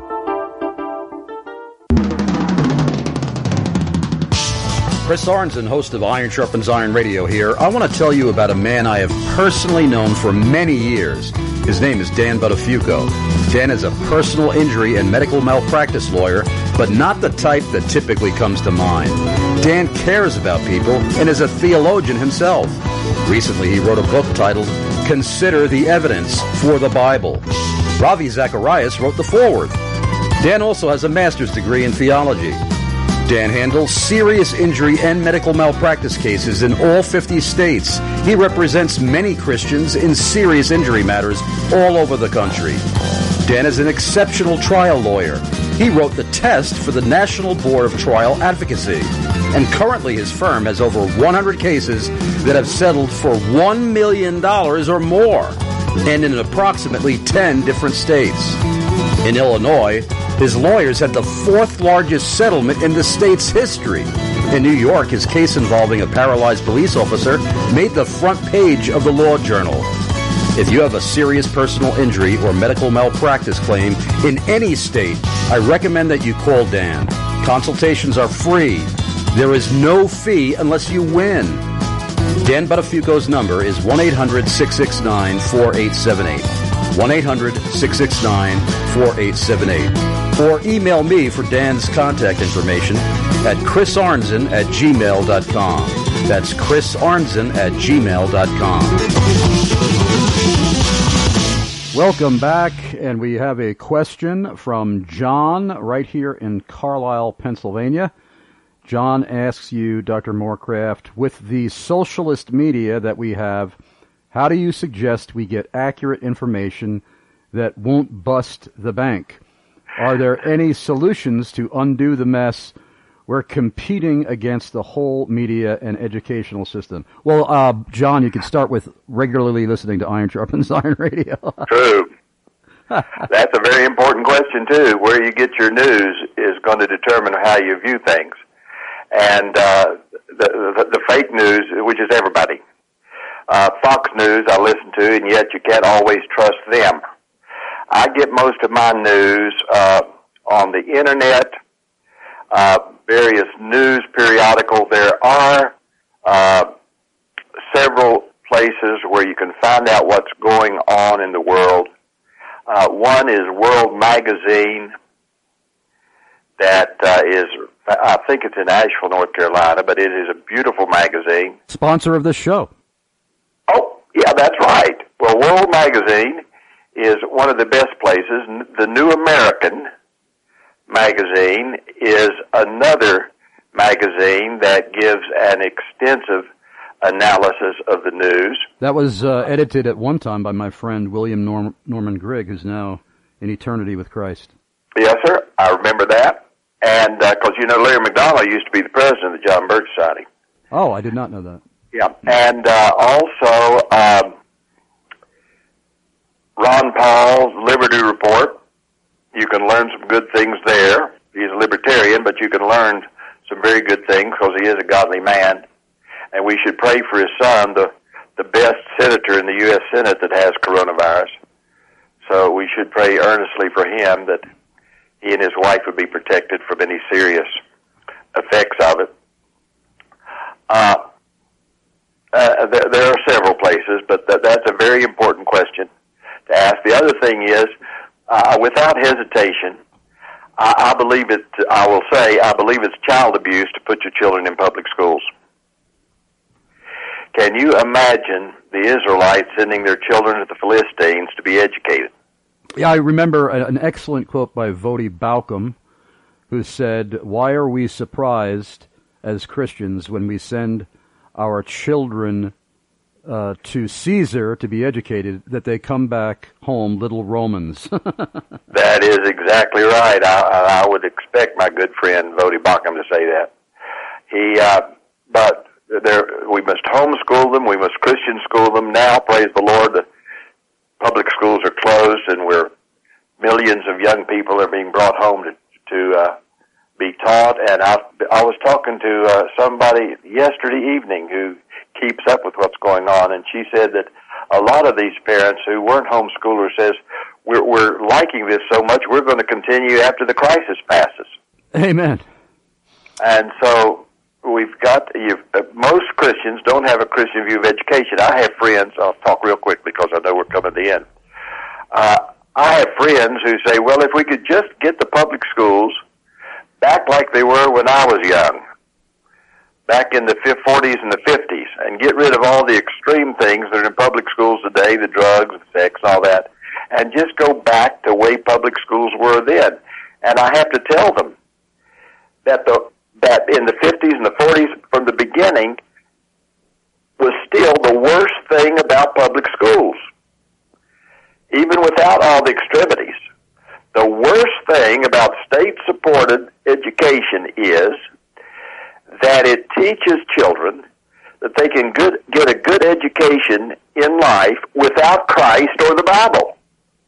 Chris Arnzen, host of Iron Sharpens Iron Radio here. I want to tell you about a man I have personally known for many years. His name is Dan Buttafuoco. Dan is a personal injury and medical malpractice lawyer, but not the type that typically comes to mind. Dan cares about people and is a theologian himself. Recently, he wrote a book titled Consider the Evidence for the Bible. Ravi Zacharias wrote the foreword. Dan also has a master's degree in theology. Dan handles serious injury and medical malpractice cases in all fifty states. He represents many Christians in serious injury matters all over the country. Dan is an exceptional trial lawyer. He wrote the test for the National Board of Trial Advocacy. And currently his firm has over one hundred cases that have settled for one million dollars or more, and in approximately ten different states. In Illinois, his lawyers had the fourth largest settlement in the state's history. In New York, his case involving a paralyzed police officer made the front page of the Law Journal. If you have a serious personal injury or medical malpractice claim in any state, I recommend that you call Dan. Consultations are free. There is no fee unless you win. Dan Buttafuoco's number is one eight hundred, six six nine, four eight seven eight. one eight hundred, six six nine, four eight seven eight. Or email me for Dan's contact information at chris arnzen at gmail dot com. That's chris arnzen at gmail dot com. Welcome back, and we have a question from John right here in Carlisle, Pennsylvania. John asks you, Doctor Morecraft, with the socialist media that we have, how do you suggest we get accurate information that won't bust the bank? Are there any solutions to undo the mess? We're competing against the whole media and educational system. Well, uh, John, you can start with regularly listening to Iron Sharpens Iron Radio. True. That's a very important question, too. Where you get your news is going to determine how you view things. And uh, the, the, the fake news, which is everybody. Uh, Fox News I listen to, and yet you can't always trust them. I get most of my news uh, on the Internet, uh, various news periodicals. There are uh, several places where you can find out what's going on in the world. Uh, one is World Magazine, that uh, is, I think it's in Asheville, North Carolina, but it is a beautiful magazine. Sponsor of this show. Oh, yeah, that's right. Well, World Magazine is one of the best places. The New American magazine is another magazine that gives an extensive analysis of the news. That was uh, edited at one time by my friend William Norm- Norman Grigg, who's now in eternity with Christ. Yes, sir. I remember that. And because, uh, you know, Larry McDonald used to be the president of the John Birch Society. Oh, I did not know that. Yeah. And uh, also um, Ron Paul's Liberty Report. You can learn some good things there. He's a libertarian, but you can learn some very good things because he is a godly man. And we should pray for his son, the, the best senator in the U S Senate that has coronavirus. So we should pray earnestly for him that he and his wife would be protected from any serious effects of it. Uh, uh, there, there are several places, but that, that's a very important question to ask. The other thing is, uh, without hesitation, I, I believe it, I will say, I believe it's child abuse to put your children in public schools. Can you imagine the Israelites sending their children to the Philistines to be educated? Yeah, I remember an excellent quote by Vodi Balcom, who said, "Why are we surprised as Christians when we send our children uh, to Caesar to be educated, that they come back home little Romans?" That is exactly right. I, I would expect my good friend Vodi Balcom to say that. He, uh, but there, we must homeschool them. We must Christian school them. Now, praise the Lord, the public schools are closed, and we're millions of young people are being brought home to to uh, be taught. And I, I was talking to uh, somebody yesterday evening who keeps up with what's going on, and she said that a lot of these parents who weren't homeschoolers says, we're, we're liking this so much, we're going to continue after the crisis passes. Amen. And so we've got, you've, uh, most Christians don't have a Christian view of education. I have friends, I'll talk real quick because I know we're coming to the end. Uh, I have friends who say, well, if we could just get the public schools back like they were when I was young, back in the forties and the fifties, and get rid of all the extreme things that are in public schools today, the drugs, the sex, all that, and just go back to the way public schools were then. And I have to tell them that the that in the fifties and the forties, from the beginning, was still the worst thing about public schools. Even without all the extremities, the worst thing about state-supported education is that it teaches children that they can good, get a good education in life without Christ or the Bible.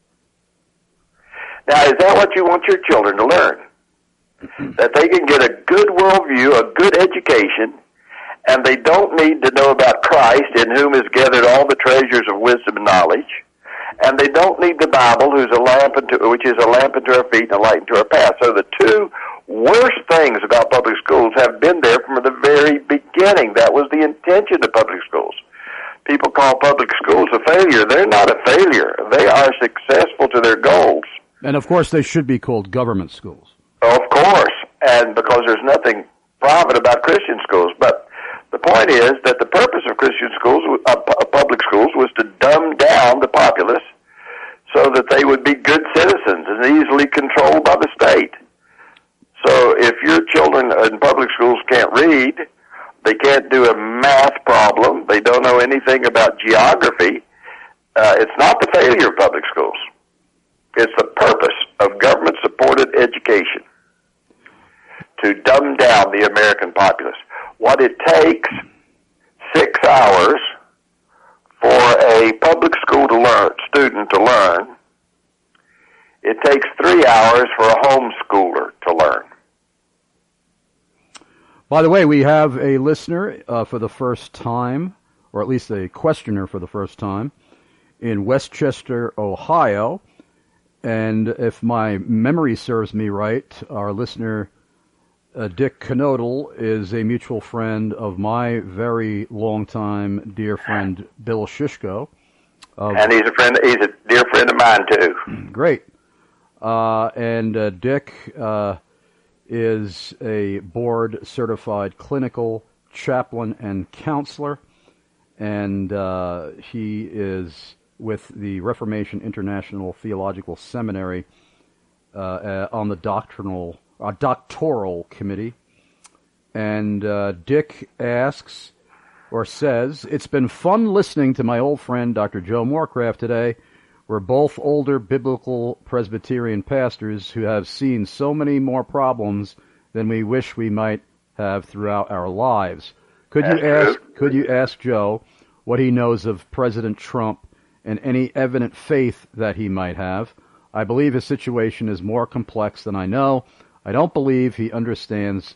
Now, is that what you want your children to learn? That they can get a good worldview, a good education, and they don't need to know about Christ, in whom is gathered all the treasures of wisdom and knowledge, and they don't need the Bible, who's a lamp unto, which is a lamp unto our feet and a light unto our path. So the two worst things about public schools have been there from the very beginning. That was the intention of public schools. People call public schools a failure. They're not a failure. They are successful to their goals. And, of course, they should be called government schools. Of course, and because there's nothing private about Christian schools. But the point is that the purpose of Christian schools, uh, public schools, was to dumb down the populace so that they would be good citizens and easily controlled by the state. So if your children in public schools can't read, they can't do a math problem, they don't know anything about geography, uh, it's not the failure of public schools. It's the purpose of government-supported education to dumb down the American populace. What it takes six hours for a public school to learn, student to learn, it takes three hours for a homeschooler to learn. By the way, we have a listener uh, for the first time, or at least a questioner for the first time, in Westchester, Ohio. And if my memory serves me right, our listener, uh, Dick Knodel, is a mutual friend of my very long-time dear friend, Bill Shishko. Of, and he's a friend. He's a dear friend of mine, too. Great. Uh, and uh, Dick uh, is a board-certified clinical chaplain and counselor, and uh, he is with the Reformation International Theological Seminary uh, uh, on the doctrinal, uh, doctoral committee. And uh, Dick asks, or says, "It's been fun listening to my old friend Doctor Joe Morecraft today. We're both older biblical Presbyterian pastors who have seen so many more problems than we wish we might have throughout our lives. Could you ask, could you ask Joe what he knows of President Trump and any evident faith that he might have? I believe his situation is more complex than I know. I don't believe he understands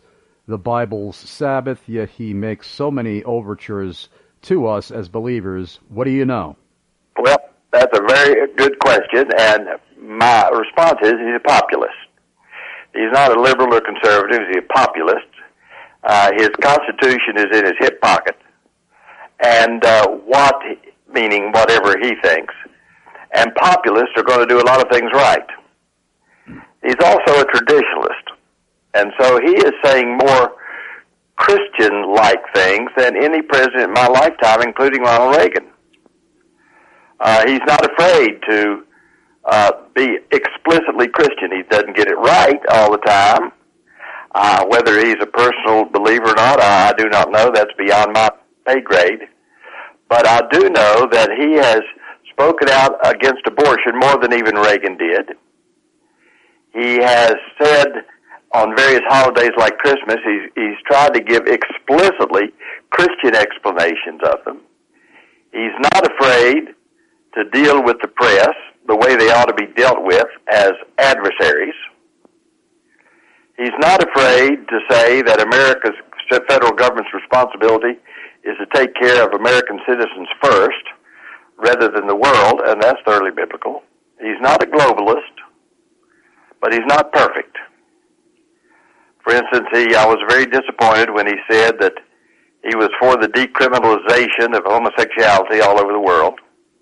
the Bible's Sabbath, yet he makes so many overtures to us as believers. What do you know? Well, that's a very good question, and my response is he's a populist. He's not a liberal or conservative, he's a populist. Uh, his Constitution is in his hip pocket, and uh, what, meaning whatever he thinks, and populists are going to do a lot of things right. He's also a traditionalist, and so he is saying more Christian-like things than any president in my lifetime, including Ronald Reagan. Uh, he's not afraid to uh, be explicitly Christian. He doesn't get it right all the time. Uh, whether he's a personal believer or not, I, I do not know. That's beyond my pay grade. But I do know that he has spoken out against abortion more than even Reagan did. He has said on various holidays like Christmas, he's, he's tried to give explicitly Christian explanations of them. He's not afraid to deal with the press the way they ought to be dealt with as adversaries. He's not afraid to say that America's federal government's responsibility is to take care of American citizens first rather than the world, and that's thoroughly biblical. He's not a globalist, but he's not perfect. For instance, he, I was very disappointed when he said that he was for the decriminalization of homosexuality all over the world.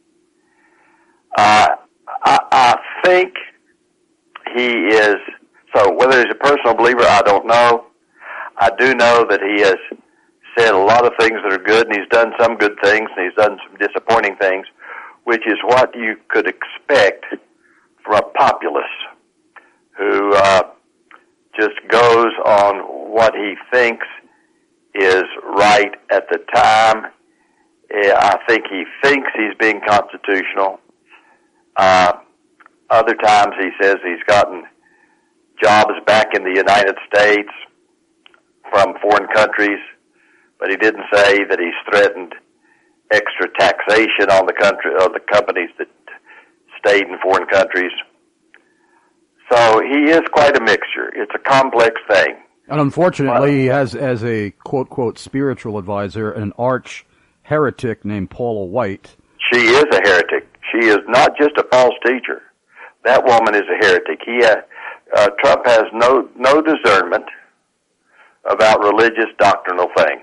Uh, I, I think he is, so whether he's a personal believer, I don't know. I do know that he has said a lot of things that are good, and he's done some good things, and he's done some disappointing things, which is what you could expect from a populist who uh, just goes on what he thinks is right at the time. I think he thinks he's being constitutional. Uh, other times he says he's gotten jobs back in the United States from foreign countries, but he didn't say that he's threatened extra taxation on the country, on the companies that stayed in foreign countries. So he is quite a mixture. It's a complex thing. And unfortunately, he has as a quote-quote spiritual advisor an arch heretic named Paula White. She is a heretic. She is not just a false teacher. That woman is a heretic. He, uh, uh, Trump has no no discernment about religious doctrinal things,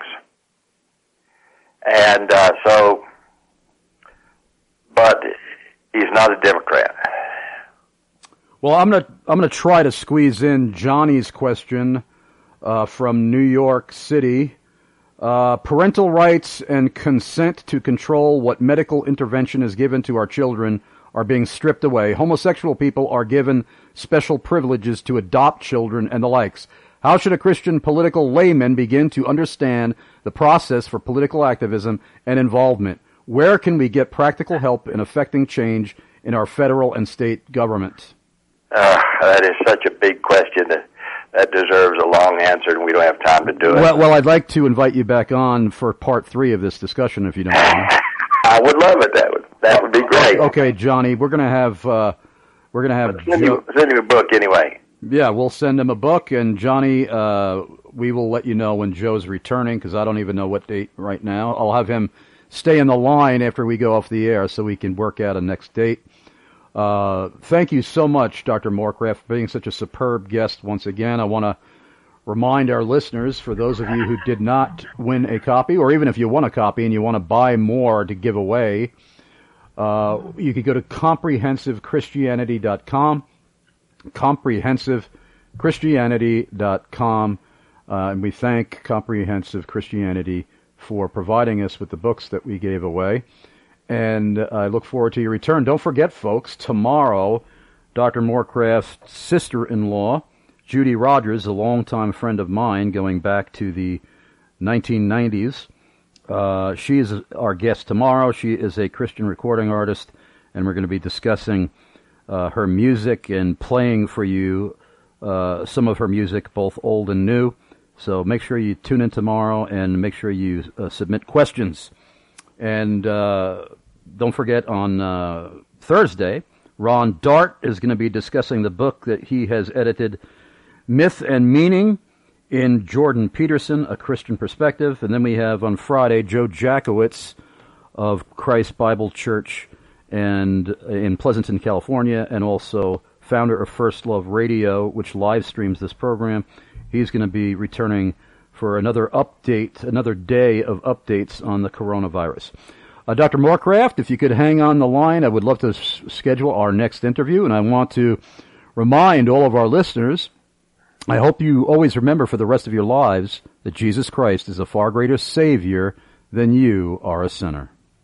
and uh, so, but he's not a Democrat. Well, I'm gonna I'm gonna try to squeeze in Johnny's question uh, from New York City. Uh, parental rights and consent to control what medical intervention is given to our children are being stripped away. Homosexual people are given special privileges to adopt children and the likes. How should a Christian political layman begin to understand the process for political activism and involvement? Where can we get practical help in effecting change in our federal and state government? Uh, that is such a big question that, that deserves a long answer, and we don't have time to do it. Well, well, I'd like to invite you back on for part three of this discussion, if you don't mind. I would love it. That would that would be great. Okay, Johnny, we're gonna have uh, we're gonna have send, jo- him, send him a book anyway. Yeah, we'll send him a book, and Johnny, uh, we will let you know when Joe's returning, because I don't even know what date right now. I'll have him stay in the line after we go off the air so we can work out a next date. Uh, thank you so much, Doctor Morecraft, for being such a superb guest once again. I want to remind our listeners, for those of you who did not win a copy, or even if you won a copy and you want to buy more to give away, uh, you could go to comprehensive christianity dot com, comprehensive christianity dot com, uh, and we thank Comprehensive Christianity for providing us with the books that we gave away. And I look forward to your return. Don't forget, folks, tomorrow, Doctor Morecraft's sister-in-law, Judy Rogers, a longtime friend of mine going back to the nineteen nineties, uh, she is our guest tomorrow. She is a Christian recording artist, and we're going to be discussing uh, her music and playing for you uh, some of her music, both old and new. So make sure you tune in tomorrow, and make sure you uh, submit questions. And uh, don't forget, on uh, Thursday, Ron Dart is going to be discussing the book that he has edited, Myth and Meaning in Jordan Peterson, A Christian Perspective. And then we have on Friday Joe Jackowitz of Christ Bible Church and in Pleasanton, California, and also founder of First Love Radio, which live streams this program. He's going to be returning for another update, another day of updates on the coronavirus. Uh, Doctor Morecraft, if you could hang on the line, I would love to s- schedule our next interview, and I want to remind all of our listeners, I hope you always remember for the rest of your lives that Jesus Christ is a far greater Savior than you are a sinner.